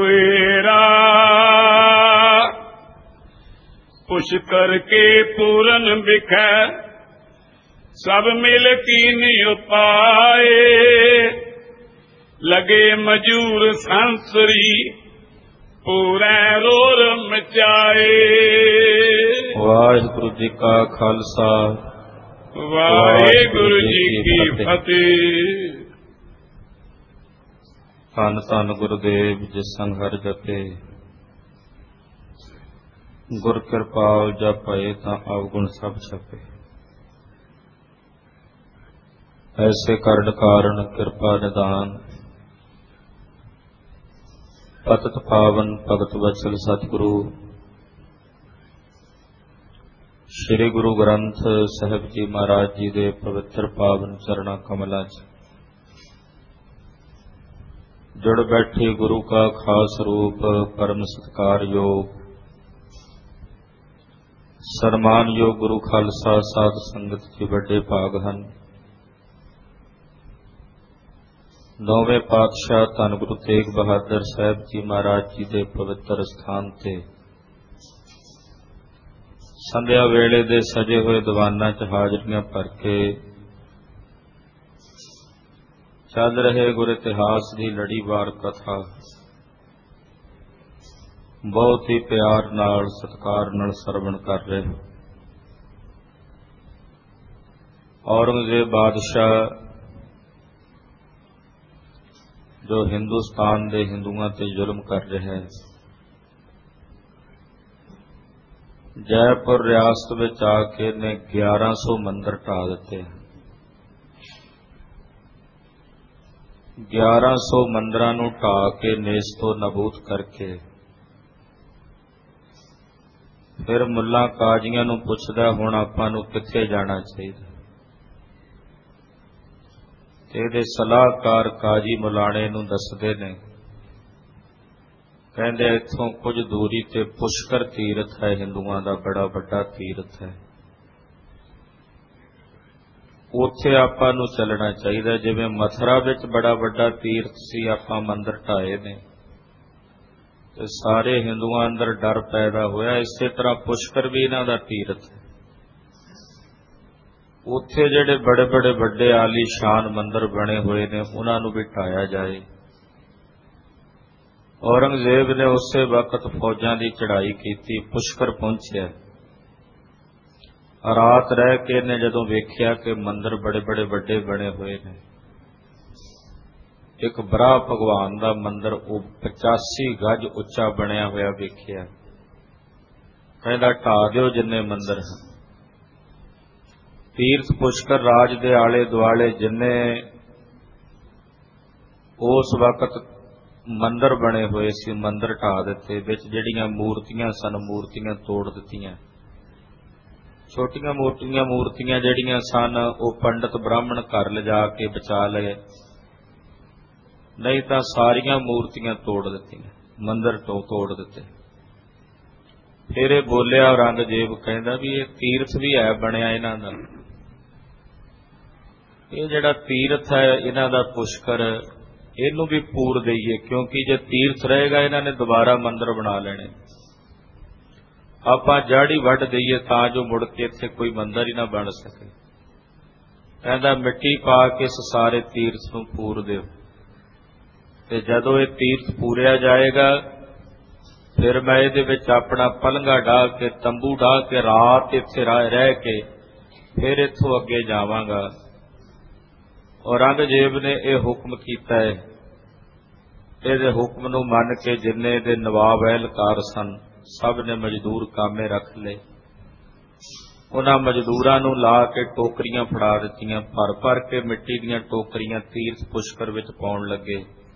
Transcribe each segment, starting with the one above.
कुएरा पुष्कर के पूरन बिखै सब मिल कीन उपाए लगे मजूर संसरी पूरे रोर मचाए। वाहिगुरु जी का खालसा वाहिगुरु जी की फतेह। धन धन गुरुदेव जिस संग हर जपे गुर कृपाल जपए तां अवगुण सब छपे। ऐसे करन कारण कृपा निदान पतित पावन भगत वचल सतगुरु श्री गुरु ग्रंथ साहिब जी महाराज जी दे पवित्र पावन चरणा कमलों च जुड़ बैठे गुरु का खास रूप परम सत्कार योग सन्मान योग गुरु खालसा साध संगत के बड़े भाग हैं। नौवें पातशाह धन गुरु तेग बहादुर साहब जी महाराज जी के पवित्र स्थान ते संध्या वेले दे सजे हुए दीवाना च हाजरियां भर के चल रहे गुर इतिहास की लड़ीवार कथा बहुत ही प्यार नाल सत्कार नाल सरवण कर रहे। औरंगजेब बादशाह जो हिंदुस्तान दे हिंदुओं ते जुल्म कर रहा है, जयपुर रियासत विच आके ने 1100 मंदिर ढा दिते। 1100 मंदिरां नूं ढा के नेस्तो नबूद करके फिर मुल्लां काजियां नूं पुछदा हुण आपां नूं कित्थे जाना चाहिए। इहदे सलाहकार काजी मुलाणे नूं दसदे ने, कहंदे इत्थों कुछ दूरी ते पुष्कर तीरथ है, हिंदुआं दा बड़ा वड्डा तीरथ है, उत्थे आपां नूं चलना चाहिए। जिवें मथुरा विच बड़ा वड्डा तीर्थ सी, आपां मंदिर ढाए ने ते सारे हिंदुआं अंदर डर पैदा होया, इसे तरह पुष्कर भी इन्हां दा तीरथ है। उत्थे जिहड़े बड़े बड़े वड्डे आलीशान मंदिर बने हुए ने उन्हां नूं भी ढाया जाए। औरंगजेब ने उसे वक्त फौजां की चढ़ाई की, पुष्कर पहुंचया। रात रह के ने जदों वेख्या कि मंदिर बड़े बड़े वड्डे बने हुए ने, एक बराह भगवान का मंदिर 85 गज उच्चा बनया होया वेख्या। कहंदा ढा दिओ जिन्ने मंदिर हैं। तीर्थ पुष्कर राज दे आले दुआले जिन्ने उस वक्त मंदिर बने हुए सी, मंदिर ढा दिते। विच जिहड़ियां मूर्तियां सन, मूर्तियां तोड़ दित्तियां। छोटियां मूर्तियां जिहड़ियां सन वो पंडित ब्राह्मण घर लिजा के बचा लए, नहीं तो सारियां मूर्तियां तोड़ दित्तियां, मंदिर तो तोड़ दिते। फिर बोलिया औरंगजेब, कहंदा भी ये तीर्थ भी है बनया इन्हां दा, ये जिहड़ा तीर्थ है इन्हां दा पुष्कर, इहनूं भी पूर दईए, क्योंकि जे तीर्थ रहेगा इन्हां ने दोबारा मंदिर बना लेने। आपां जाड़ी वड्ड दईए तां जो मुड़ के इत्थे कोई मंदिर ही ना बन सके। कहंदा मिट्टी पा के इस सारे तीर्थ नूं पूर दिओ, ते जदों ये तीर्थ पूरिया जाएगा फिर मैं इहदे विच अपना पलंगा डाह के, तंबू डाह के रात इत्थे रह के फिर इत्थों अगे जावांगा। औरंगजेब ने यह हुक्म कीता है। इहदे हुक्म नूं मन के जिन्ने दे नवाब एहलकार सन सब ने मजदूर कामे रख ले। उन्हां मजदूरां नूं ला के टोकरियां फड़ा दित्तियां, भर भर के मिट्टी दीयां टोकरियां तीर्थ पुष्कर विच पाउण लगे।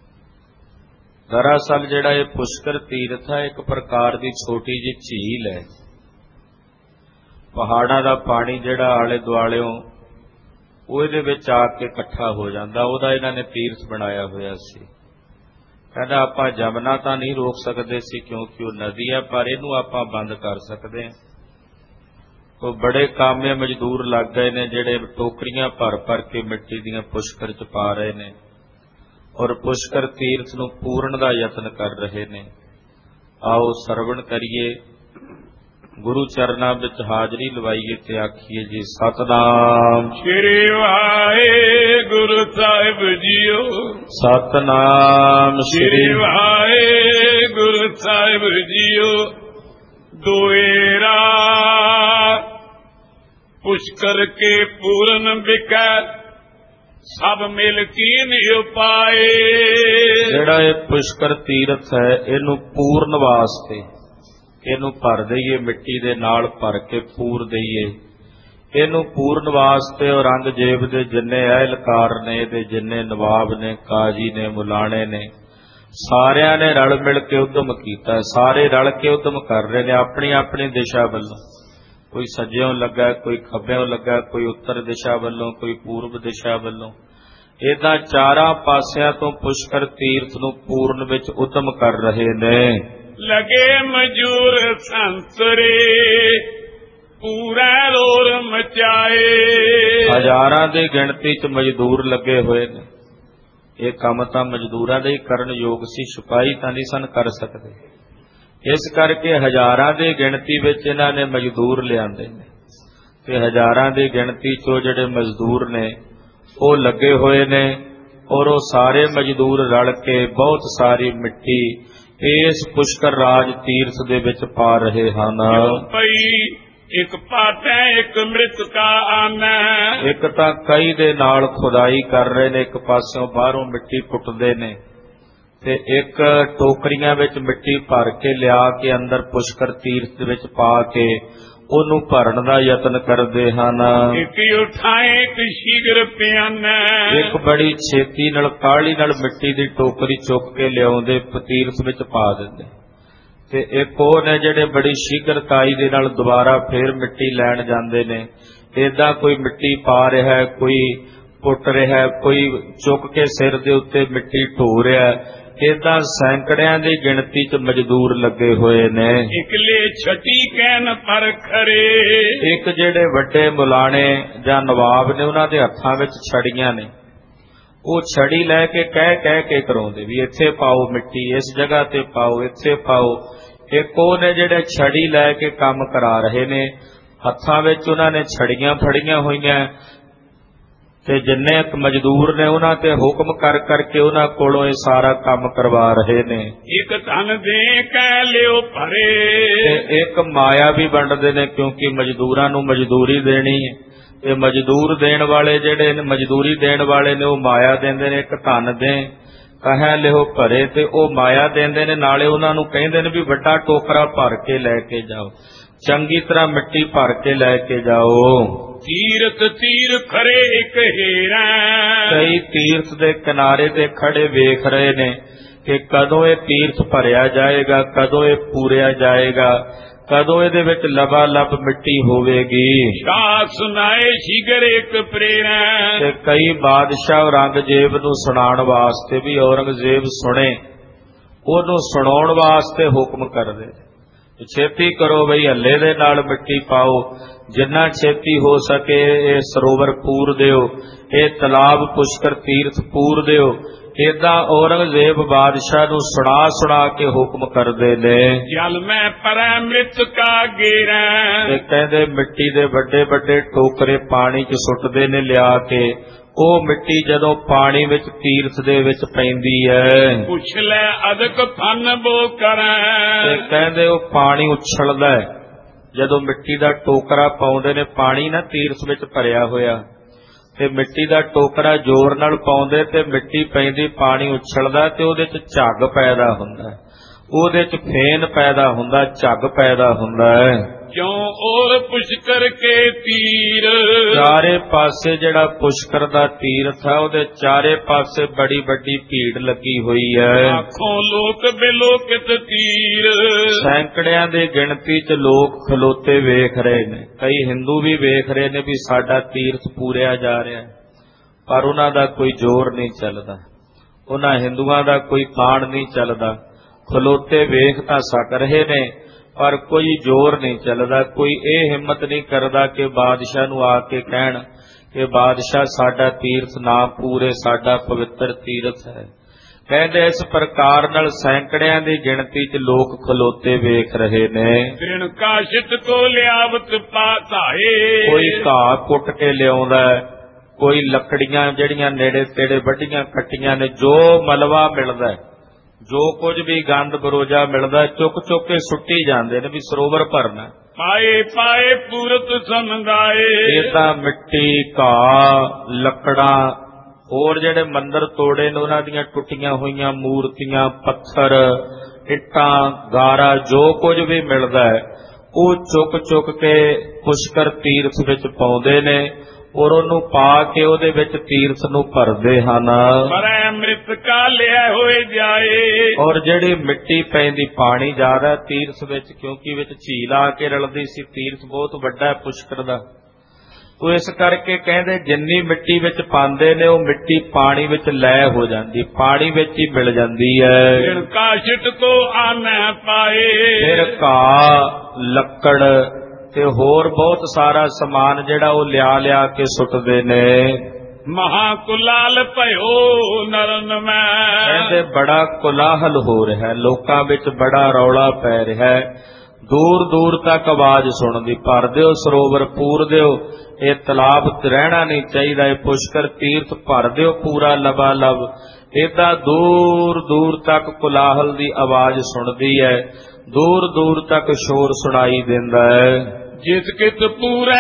दरअसल जिहड़ा ये पुष्कर तीर्थ है एक प्रकार की छोटी जी झील है। पहाड़ां दा पानी जिहड़ा आले दुआलिओं ਉਹ ਇਹਦੇ ਵਿੱਚ आ के इकट्ठा हो जाता, ਉਹਦਾ ਇਹਨਾਂ ने तीर्थ बनाया होया सी। कहना आपां जमुना तो नहीं रोक सकते सी क्योंकि वो नदी है, पर इहनूं आपां बंद कर सकते हैं। तो बड़े कामे मजदूर लग गए ने जिहड़े टोकरियां भर भर के मिट्टी दीयां पुष्कर च पा रहे ने। ਔਰ ਪੁਸ਼ਕਰ ਤੀਰਥ ਨੂੰ ਪੂਰਨ ਦਾ ਯਤਨ ਕਰ ਰਹੇ ਨੇ। ਆਓ ਸਰਵਣ ਕਰੀਏ, ਗੁਰੂ ਚਰਨਾਂ ਵਿੱਚ ਹਾਜ਼ਰੀ ਲਵਾਈਏ ਤੇ ਆਖੀਏ ਜੀ ਸਤਨਾਮ ਸ੍ਰੀ ਵਾਹਿਗੁਰੂ ਸਾਹਿਬ ਜੀਓ। ਸਤਨਾਮ ਸ੍ਰੀ ਵਾਹਿਗੁਰੂ ਸਾਹਿਬ ਜੀਓ। ਦੁਏਰਾ ਪੁਸ਼ਕਰ ਕੇ ਪੂਰਨ ਬਿਕੈ, ਸਭ ਮਿਲ ਕੀਨ ਉਪਾਏ। ਜਿਹੜਾ ਇਹ ਪੁਸ਼ਕਰ ਤੀਰਥ ਹੈ, ਇਹਨੂੰ ਪੂਰਨ ਵਾਸਤੇ ਇਹਨੂੰ ਭਰ ਦਈਏ, ਮਿੱਟੀ ਦੇ ਨਾਲ ਭਰ ਕੇ ਪੂਰ ਦਈਏ। ਇਹਨੂੰ ਪੂਰਨ ਵਾਸਤੇ ਔਰੰਗਜ਼ੇਬ ਦੇ ਜਿੰਨੇ ਅਹਿਲਕਾਰ ਨੇ, ਇਹਦੇ ਜਿੰਨੇ ਨਵਾਬ ਨੇ, ਕਾਜੀ ਨੇ, ਮੁਲਾਣੇ ਨੇ, ਸਾਰਿਆਂ ਨੇ ਰਲ ਮਿਲ ਕੇ ਉਦਮ ਕੀਤਾ। ਸਾਰੇ ਰਲ ਕੇ ਉਦਮ ਕਰ ਰਹੇ ਨੇ ਆਪਣੀ ਆਪਣੀ ਦਿਸ਼ਾ ਵੱਲੋਂ। ਕੋਈ ਸੱਜਿਓਂ ਲੱਗਾ, ਕੋਈ ਖੱਬਿਓਂ ਲੱਗਾ, ਕੋਈ ਉੱਤਰ ਦਿਸ਼ਾ ਵੱਲੋਂ, ਕੋਈ ਪੂਰਬ ਦਿਸ਼ਾ ਵੱਲੋਂ। ਏਦਾਂ ਚਾਰਾਂ ਪਾਸਿਆਂ ਤੋਂ ਪੁਸ਼ਕਰ ਤੀਰਥ ਨੂੰ ਪੂਰਨ ਵਿੱਚ ਉਦਮ ਕਰ ਰਹੇ ਨੇ। ਲਗੇ ਮਜੂਰ ਸੰਸਰੇ, ਪੂਰਾ ਰੋਰ ਮਚਾਏ। ਹਜ਼ਾਰਾਂ ਦੀ ਗਿਣਤੀ 'ਚ ਮਜ਼ਦੂਰ ਲੱਗੇ ਹੋਏ ਨੇ। ਇਹ ਕੰਮ ਤਾਂ ਮਜ਼ਦੂਰਾਂ ਦੇ ਹੀ ਕਰਨ ਯੋਗ ਸੀ, ਸਿਪਾਹੀ ਤਾਂ ਨਹੀਂ ਸਨ ਕਰ ਸਕਦੇ। ਇਸ ਕਰਕੇ ਹਜ਼ਾਰਾਂ ਦੀ ਗਿਣਤੀ ਵਿੱਚ ਇਹਨਾਂ ਨੇ ਮਜ਼ਦੂਰ ਲਿਆਂਦੇ ਨੇ ਤੇ ਹਜ਼ਾਰਾਂ ਦੀ ਗਿਣਤੀ 'ਚੋਂ ਜਿਹੜੇ ਮਜ਼ਦੂਰ ਨੇ ਉਹ ਲੱਗੇ ਹੋਏ ਨੇ ਔਰ ਉਹ ਸਾਰੇ ਮਜ਼ਦੂਰ ਰਲ ਕੇ ਬਹੁਤ ਸਾਰੀ ਮਿੱਟੀ ਇਸ ਪੁਸ਼ਕਰ ਰਾਜ ਤੀਰਥ ਦੇ ਵਿੱਚ ਪਾ ਰਹੇ ਹਨ। ਇੱਕ ਪਾਟੈ ਇੱਕ ਮ੍ਰਿਤਕਾ ਆਨੈ। ਇੱਕ ਤਾਂ ਕਈ ਦੇ ਨਾਲ ਖੁਦਾਈ ਕਰ ਰਹੇ ਨੇ, ਇੱਕ ਪਾਸਿਓਂ ਬਾਹਰੋਂ ਮਿੱਟੀ ਪੁੱਟਦੇ ਨੇ ਤੇ ਇੱਕ ਟੋਕਰੀਆਂ ਵਿੱਚ ਮਿੱਟੀ ਭਰ ਕੇ ਲਿਆ ਕੇ ਅੰਦਰ ਪੁਸ਼ਕਰ ਤੀਰਥ ਦੇ ਵਿੱਚ ਪਾ ਕੇ ਉਹਨੂੰ ਭਰਨ ਦਾ ਯਤਨ ਕਰਦੇ ਹਨ। ਇੱਕ ਉਠਾਏ ਇੱਕ ਸ਼ੀਘਰ ਪਿਆਨੈ। ਇੱਕ ਬੜੀ ਛੇਤੀ ਨਾਲ ਕਾਹਲੀ ਨਾਲ ਮਿੱਟੀ ਦੀ ਟੋਕਰੀ ਚੁੱਕ ਕੇ ਲਿਆਉਂਦੇ ਤੀਰਥ ਵਿੱਚ ਪਾ ਦਿੰਦੇ ਤੇ ਇੱਕ ਉਹ ਨੇ ਜਿਹੜੇ ਬੜੀ ਸ਼ੀਘਰਤਾਈ ਦੇ ਨਾਲ ਦੁਬਾਰਾ ਫੇਰ ਮਿੱਟੀ ਲੈਣ ਜਾਂਦੇ ਨੇ। ਏਦਾਂ ਕੋਈ ਮਿੱਟੀ ਪਾ ਰਿਹਾ, ਕੋਈ ਪੁੱਟ ਰਿਹਾ, ਕੋਈ ਚੁੱਕ ਕੇ ਸਿਰ ਦੇ ਉੱਤੇ ਮਿੱਟੀ ਢੋ ਰਿਹਾ। ਏਦਾਂ ਸੈਂਕੜਿਆਂ ਦੀ ਗਿਣਤੀ 'ਚ ਮਜ਼ਦੂਰ ਲੱਗੇ ਹੋਏ ਨੇ। ਇਕਲੇ ਛਟੀ ਕਹਿਣ ਪਰ ਖਰੇ। ਇੱਕ ਜਿਹੜੇ ਵੱਡੇ ਮੁਲਾਣੇ ਜਾਂ ਨਵਾਬ ਨੇ, ਉਹਨਾਂ ਦੇ ਹੱਥਾਂ ਵਿੱਚ ਛੜੀਆਂ ਨੇ। ਉਹ ਛੜੀ ਲੈ ਕੇ ਕਹਿ ਕੇ ਕਰਾਉਂਦੇ ਵੀ ਇੱਥੇ ਪਾਓ ਮਿੱਟੀ, ਇਸ ਜਗ੍ਹਾ ਤੇ ਪਾਓ, ਇੱਥੇ ਪਾਓ। ਇੱਕ ਉਹ ਨੇ ਜਿਹੜੇ ਛੜੀ ਲੈ ਕੇ ਕੰਮ ਕਰਾ ਰਹੇ ਨੇ, ਹੱਥਾਂ ਵਿੱਚ ਉਹਨਾਂ ਨੇ ਛੜੀਆਂ ਫੜੀਆਂ ਹੋਈਆਂ ਤੇ ਜਿੰਨੇ ਮਜ਼ਦੂਰ ਨੇ ਉਹਨਾਂ ਤੇ ਹੁਕਮ ਕਰ ਕਰਕੇ ਉਹਨਾਂ ਕੋਲੋਂ ਇਹ ਸਾਰਾ ਕੰਮ ਕਰਵਾ ਰਹੇ ਨੇ। ਇੱਕ ਧਨ ਦੇ ਕਹਿ ਲਿਓ ਭਰੇ ਤੇ ਇੱਕ ਮਾਇਆ ਵੀ ਵੰਡਦੇ ਨੇ, ਕਿਉਂਕਿ ਮਜ਼ਦੂਰਾਂ ਨੂੰ ਮਜ਼ਦੂਰੀ ਦੇਣੀ ਹੈ ਤੇ ਮਜ਼ਦੂਰ ਦੇਣ ਵਾਲੇ ਜਿਹੜੇ ਨੇ, ਮਜ਼ਦੂਰੀ ਦੇਣ ਵਾਲੇ ਨੇ, ਉਹ ਮਾਇਆ ਦਿੰਦੇ ਨੇ। ਇੱਕ ਧਨ ਦੇ ਕਹਿ ਲਿਓ ਭਰੇ ਤੇ ਉਹ ਮਾਇਆ ਦਿੰਦੇ ਨੇ, ਨਾਲੇ ਉਹਨਾਂ ਨੂੰ ਕਹਿੰਦੇ ਨੇ ਵੀ ਵੱਡਾ ਟੋਕਰਾ ਭਰ ਕੇ ਲੈ ਕੇ ਜਾਓ, ਚੰਗੀ ਤਰ੍ਹਾਂ ਮਿੱਟੀ ਭਰ ਕੇ ਲੈ ਕੇ ਜਾਓ। ਤੀਰਥ ਤੀਰ ਖਰੇ ਇੱਕ ਹੀਰਾ। ਕਈ ਤੀਰਥ ਦੇ ਕਿਨਾਰੇ ਤੇ ਖੜੇ ਵੇਖ ਰਹੇ ਨੇ ਕਿ ਕਦੋਂ ਇਹ ਤੀਰਥ ਭਰਿਆ ਜਾਏਗਾ, ਕਦੋਂ ਇਹ ਪੂਰਿਆ ਜਾਏਗਾ, ਕਦੋਂ ਇਹਦੇ ਵਿੱਚ ਲਬਾਲਬ ਮਿੱਟੀ ਹੋਵੇਗੀ। ਸ਼ਾਹ ਸੁਨਾਏ ਸ਼ੀਘਰ ਇੱਕ ਪ੍ਰੇਰਾ। ਤੇ ਕਈ ਬਾਦਸ਼ਾਹ ਔਰੰਗਜ਼ੇਬ ਨੂੰ ਸੁਣਾਉਣ ਵਾਸਤੇ ਵੀ ਔਰੰਗਜ਼ੇਬ ਸੁਣੇ, ਉਹਨੂੰ ਸੁਣਾਉਣ ਵਾਸਤੇ ਹੁਕਮ ਕਰਦੇ ਛੇਤੀ ਕਰੋ ਬਈ, ਹੱਲੇ ਦੇ ਨਾਲ ਮਿੱਟੀ ਪਾਓ, ਜਿੰਨਾ ਛੇਤੀ ਹੋ ਸਕੇ ਇਹ ਸਰੋਵਰ ਪੂਰ ਦਿਓ, ਇਹ ਤਲਾਬ ਪੁਸ਼ਕਰ ਤੀਰਥ ਪੂਰ ਦਿਓ। ਏਦਾਂ ਔਰੰਗਜ਼ੇਬ ਬਾਦਸ਼ਾਹ ਨੂੰ ਸੁਣਾ ਕੇ ਹੁਕਮ ਕਰਦੇ ਨੇ। ਜਲ ਮੈਂ ਪਰੈ ਮ੍ਰਿਤ ਕਾ ਗੇਰਾ। ਤੇ ਕਹਿੰਦੇ ਮਿੱਟੀ ਦੇ ਵੱਡੇ ਵੱਡੇ ਟੋਕਰੇ ਪਾਣੀ 'ਚ ਸੁੱਟਦੇ ਨੇ ਲਿਆ ਕੇ। ਉਹ ਮਿੱਟੀ ਜਦੋਂ ਪਾਣੀ ਵਿੱਚ ਤੀਰਥ ਦੇ ਵਿੱਚ ਪੈਂਦੀ ਹੈ, ਪੁੱਛ ਲੈ ਅਦਕ ਫਨ ਬੋ ਕਰੈ। ਤੇ ਕਹਿੰਦੇ ਉਹ ਪਾਣੀ ਉਛਲਦਾ ਹੈ। ਜਦੋਂ ਮਿੱਟੀ ਦਾ ਟੋਕਰਾ ਪਾਉਂਦੇ ਨੇ, ਪਾਣੀ ਨਾ ਤੀਰਥ ਵਿੱਚ ਭਰਿਆ ਹੋਇਆ, ਤੇ ਮਿੱਟੀ ਦਾ ਟੋਕਰਾ ਜ਼ੋਰ ਨਾਲ ਪਾਉਂਦੇ ਤੇ ਮਿੱਟੀ ਪੈਂਦੀ, ਪਾਣੀ ਉਛਲਦਾ ਤੇ ਉਹਦੇ 'ਚ ਝੱਗ ਪੈਦਾ ਹੁੰਦਾ, ਉਹਦੇ 'ਚ ਫੇਨ ਪੈਦਾ ਹੁੰਦਾ, ਝੱਗ ਪੈਦਾ ਹੁੰਦਾ ਹੈ। ਕਿਉਂ ਔਰ ਪੁਸ਼ਕਰ ਕੇ ਤੀਰ। ਚਾਰੇ ਪਾਸੇ ਜਿਹੜਾ ਪੁਸ਼ਕਰ ਦਾ ਤੀਰਥ ਹੈ, ਉਹਦੇ ਚਾਰੇ ਪਾਸੇ ਬੜੀ ਵੱਡੀ ਭੀੜ ਲੱਗੀ ਹੋਈ ਹੈ। ਆਖੋਂ ਲੋਕ ਬਿਲੋਕਿਤ ਤੀਰ। ਸੈਂਕੜਿਆਂ ਦੀ ਗਿਣਤੀ 'ਚ ਲੋਕ ਖਲੋਤੇ ਵੇਖ ਰਹੇ ਨੇ। ਕਈ ਹਿੰਦੂ ਵੀ ਵੇਖ ਰਹੇ ਨੇ ਵੀ ਸਾਡਾ ਤੀਰਥ ਪੂਰਿਆ ਜਾ ਰਿਹਾ, ਪਰ ਉਹਨਾਂ ਦਾ ਕੋਈ ਜ਼ੋਰ ਨਹੀਂ ਚੱਲਦਾ, ਉਹਨਾਂ ਹਿੰਦੂਆਂ ਦਾ ਕੋਈ ਤਾਣ ਨਹੀਂ ਚੱਲਦਾ। ਖਲੋਤੇ ਵੇਖ ਤਾਂ ਸਕ ਰਹੇ ਨੇ, ਪਰ ਕੋਈ ਜ਼ੋਰ ਨਹੀਂ ਚੱਲਦਾ। ਕੋਈ ਇਹ ਹਿੰਮਤ ਨਹੀਂ ਕਰਦਾ ਕਿ ਬਾਦਸ਼ਾਹ ਨੂੰ ਆ ਕੇ ਕਹਿਣ ਕਿ ਬਾਦਸ਼ਾਹ ਸਾਡਾ ਤੀਰਥ ਨਾ ਪੂਰੇ, ਸਾਡਾ ਪਵਿੱਤਰ ਤੀਰਥ ਹੈ। ਕਹਿੰਦੇ ਇਸ ਪ੍ਰਕਾਰ ਨਾਲ ਸੈਂਕੜਿਆਂ ਦੀ ਗਿਣਤੀ 'ਚ ਲੋਕ ਖਲੋਤੇ ਵੇਖ ਰਹੇ ਨੇ। ਤ੍ਰਿਣ ਕਾਸ਼ਿਤ ਕੋ ਲਿਆਵਤ ਪਾਤਾਏ, ਕੋਈ ਘਾਹ ਕੁੱਟ ਕੇ ਲਿਆਉਂਦਾ, ਕੋਈ ਲੱਕੜੀਆਂ ਜਿਹੜੀਆਂ ਨੇੜੇ ਤੇੜੇ ਵੱਡੀਆਂ ਕੱਟੀਆਂ ਨੇ, ਜੋ ਮਲਵਾ ਮਿਲਦਾ, ਜੋ ਕੁਝ ਵੀ ਗੰਦ ਬਰੋਜਾ ਮਿਲਦਾ ਚੁੱਕ ਚੁੱਕ ਕੇ ਸੁੱਟੀ ਜਾਂਦੇ ਨੇ ਵੀ ਸਰੋਵਰ ਭਰਨਾ। ਪਾਏ ਪਾਏ ਪੂਰਤ ਸਮਝਾਏ, ਇਹ ਤਾਂ ਮਿੱਟੀ, ਘਾਹ, ਲੱਕੜਾਂ, ਹੋਰ ਜਿਹੜੇ ਮੰਦਰ ਤੋੜੇ ਨੇ ਉਹਨਾਂ ਦੀਆਂ ਟੁੱਟੀਆਂ ਹੋਈਆਂ ਮੂਰਤੀਆਂ, ਪੱਥਰ, ਇੱਟਾਂ, ਗਾਰਾ, ਜੋ ਕੁਝ ਵੀ ਮਿਲਦਾ ਹੈ ਉਹ ਚੁੱਕ ਚੁੱਕ ਕੇ ਪੁਸ਼ਕਰ ਤੀਰਥ ਵਿੱਚ ਪਾਉਂਦੇ ਨੇ ਔਰ ਉਹਨੂੰ ਪਾ ਕੇ ਉਹਦੇ ਵਿੱਚ ਤੀਰਥ ਨੂੰ ਭਰਦੇ ਹਨ। ਪਰ ਅੰਮ੍ਰਿਤ ਕਾ ਲਿਆ ਹੋਏ ਜਾਏ, ਔਰ ਜਿਹੜੀ ਮਿੱਟੀ ਪੈਂਦੀ, ਪਾਣੀ ਜ਼ਿਆਦਾ ਤੀਰਥ ਵਿੱਚ, ਕਿਉਂਕਿ ਵਿੱਚ ਝੀਲ ਆ ਕੇ ਰਲਦੀ ਸੀ। ਤੀਰਥ ਬਹੁਤ ਵੱਡਾ ਹੈ ਪੁਸ਼ਕਰ ਦਾ, ਤੋ ਇਸ ਕਰਕੇ ਕਹਿੰਦੇ ਜਿੰਨੀ ਮਿੱਟੀ ਵਿੱਚ ਪਾਉਂਦੇ ਨੇ ਉਹ ਮਿੱਟੀ ਪਾਣੀ ਵਿੱਚ ਲੈ ਹੋ ਜਾਂਦੀ, ਪਾਣੀ ਵਿੱਚ ਹੀ ਮਿਲ ਜਾਂਦੀ ਹੈ। ਤ੍ਰਿਣ ਕਾਸ਼ਿਤ ਕੋ ਆਨੈ ਪਾਏ, ਫਿਰ ਘਾਹ, ਲੱਕੜ ਤੇ ਹੋਰ ਬਹੁਤ ਸਾਰਾ ਸਮਾਨ ਜਿਹੜਾ ਉਹ ਲਿਆ ਕੇ ਸੁੱਟਦੇ ਨੇ। ਮਹਾ ਕੁਲਾਲ ਭਇਓ ਨਰਨ ਮੈਂ, ਕਹਿੰਦੇ ਬੜਾ ਕੁਲਾਹਲ ਹੋ ਰਿਹਾ, ਲੋਕਾਂ ਵਿੱਚ ਬੜਾ ਰੌਲਾ ਪੈ ਰਿਹਾ, ਦੂਰ ਦੂਰ ਤੱਕ ਆਵਾਜ਼ ਸੁਣਦੀ, ਭਰ ਦਿਓ ਸਰੋਵਰ, ਪੂਰ ਦਿਓ, ਇਹ ਤਲਾਬ ਰਹਿਣਾ ਨਹੀਂ ਚਾਹੀਦਾ, ਇਹ ਪੁਸ਼ਕਰ ਤੀਰਥ ਭਰ ਦਿਓ ਪੂਰਾ ਲਬਾ ਲਬ। ਏਦਾਂ ਦੂਰ ਦੂਰ ਤੱਕ ਕੁਲਾਹਲ ਦੀ ਆਵਾਜ਼ ਸੁਣਦੀ ਹੈ, ਦੂਰ ਦੂਰ ਤੱਕ ਸ਼ੋਰ ਸੁਣਾਈ ਦਿੰਦਾ ਹੈ। ਜਿਸ ਕਿਤ ਪੂਰੈ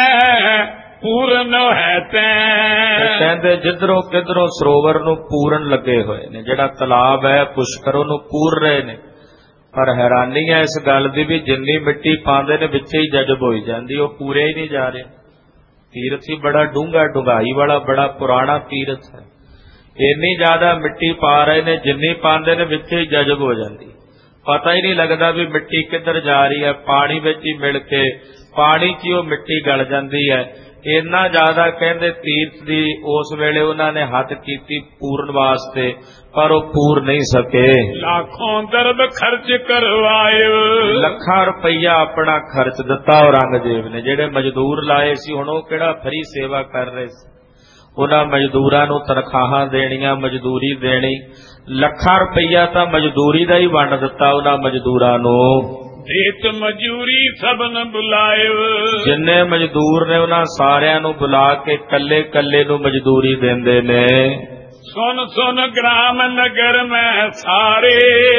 ਪੂਰਨ ਹੈ ਤੈਂ, ਕਹਿੰਦੇ ਜਿੱਧਰੋਂ ਕਿੱਧਰੋਂ ਸਰੋਵਰ ਨੂੰ ਪੂਰਨ ਲੱਗੇ ਹੋਏ ਨੇ, ਜਿਹੜਾ ਤਲਾਬ ਹੈ ਪੁਸ਼ਕਰ ਉਹਨੂੰ ਪੂਰ ਰਹੇ ਨੇ। ਪਰ ਹੈਰਾਨੀ ਹੈ ਇਸ ਗੱਲ ਦੀ ਵੀ ਜਿੰਨੀ ਮਿੱਟੀ ਪਾਉਂਦੇ ਨੇ ਵਿੱਚੇ ਹੀ ਜਜ਼ਬ ਹੋਈ ਜਾਂਦੀ, ਉਹ ਪੂਰੇ ਹੀ ਨਹੀਂ ਜਾ ਰਿਹਾ। ਤੀਰਥ ਹੀ ਬੜਾ ਡੂੰਘਾ, ਡੁੰਗਾਈ ਵਾਲਾ, ਬੜਾ ਪੁਰਾਣਾ ਤੀਰਥ ਹੈ। ਇੰਨੀ ਜ਼ਿਆਦਾ ਮਿੱਟੀ ਪਾ ਰਹੇ ਨੇ, ਜਿੰਨੀ ਪਾਉਂਦੇ ਨੇ ਵਿੱਚੇ ਹੀ ਜਜ਼ਬ ਹੋ ਜਾਂਦੀ, ਪਤਾ ਹੀ ਨਹੀਂ ਲੱਗਦਾ ਵੀ ਮਿੱਟੀ ਕਿੱਧਰ ਜਾ ਰਹੀ ਹੈ। ਪਾਣੀ ਵਿੱਚ ਹੀ ਮਿਲ ਕੇ ਪਾਣੀ 'ਚ ਹੀ ਉਹ ਮਿੱਟੀ ਗਲ ਜਾਂਦੀ ਹੈ। ਇੰਨਾ ਜ਼ਿਆਦਾ ਕਹਿੰਦੇ ਤੀਰਥ ਦੀ ਉਸ ਵੇਲੇ ਉਹਨਾਂ ਨੇ ਹੱਦ ਕੀਤੀ ਪੂਰਨ ਵਾਸਤੇ, ਪਰ ਉਹ ਪੂਰ ਨਹੀਂ ਸਕੇ। ਲੱਖੋਂ ਦਰਬ ਖਰਚ ਕਰਵਾਏ, ਲੱਖਾਂ ਰੁਪਈਆ ਆਪਣਾ ਖਰਚ ਦਿੱਤਾ ਔਰੰਗਜ਼ੇਬ ਨੇ। ਜਿਹੜੇ ਮਜ਼ਦੂਰ ਲਾਏ ਸੀ ਹੁਣ ਉਹ ਕਿਹੜਾ ਫਰੀ ਸੇਵਾ ਕਰ ਰਹੇ ਸੀ, ਉਹਨਾਂ ਮਜ਼ਦੂਰਾਂ ਨੂੰ ਤਨਖਾਹਾਂ ਦੇਣੀਆਂ, ਮਜ਼ਦੂਰੀ ਦੇਣੀ, ਲੱਖਾਂ ਰੁਪਈਆ ਤਾਂ ਮਜ਼ਦੂਰੀ ਦਾ ਹੀ ਵੰਡ ਦਿੱਤਾ ਉਹਨਾਂ ਮਜ਼ਦੂਰਾਂ ਨੂੰ। ਦੇਤ ਮਜ਼ਦੂਰੀ ਸਭਨ ਬੁਲਾਏ, ਜਿੰਨੇ ਮਜ਼ਦੂਰ ਨੇ ਉਹਨਾਂ ਸਾਰਿਆਂ ਨੂੰ ਬੁਲਾ ਕੇ ਕੱਲੇ ਕੱਲੇ ਨੂੰ ਮਜ਼ਦੂਰੀ ਦਿੰਦੇ ਨੇ। ਸੁਨ ਸੁਨ ਗ੍ਰਾਮ ਨਗਰ ਮੈਂ ਸਾਰੇ,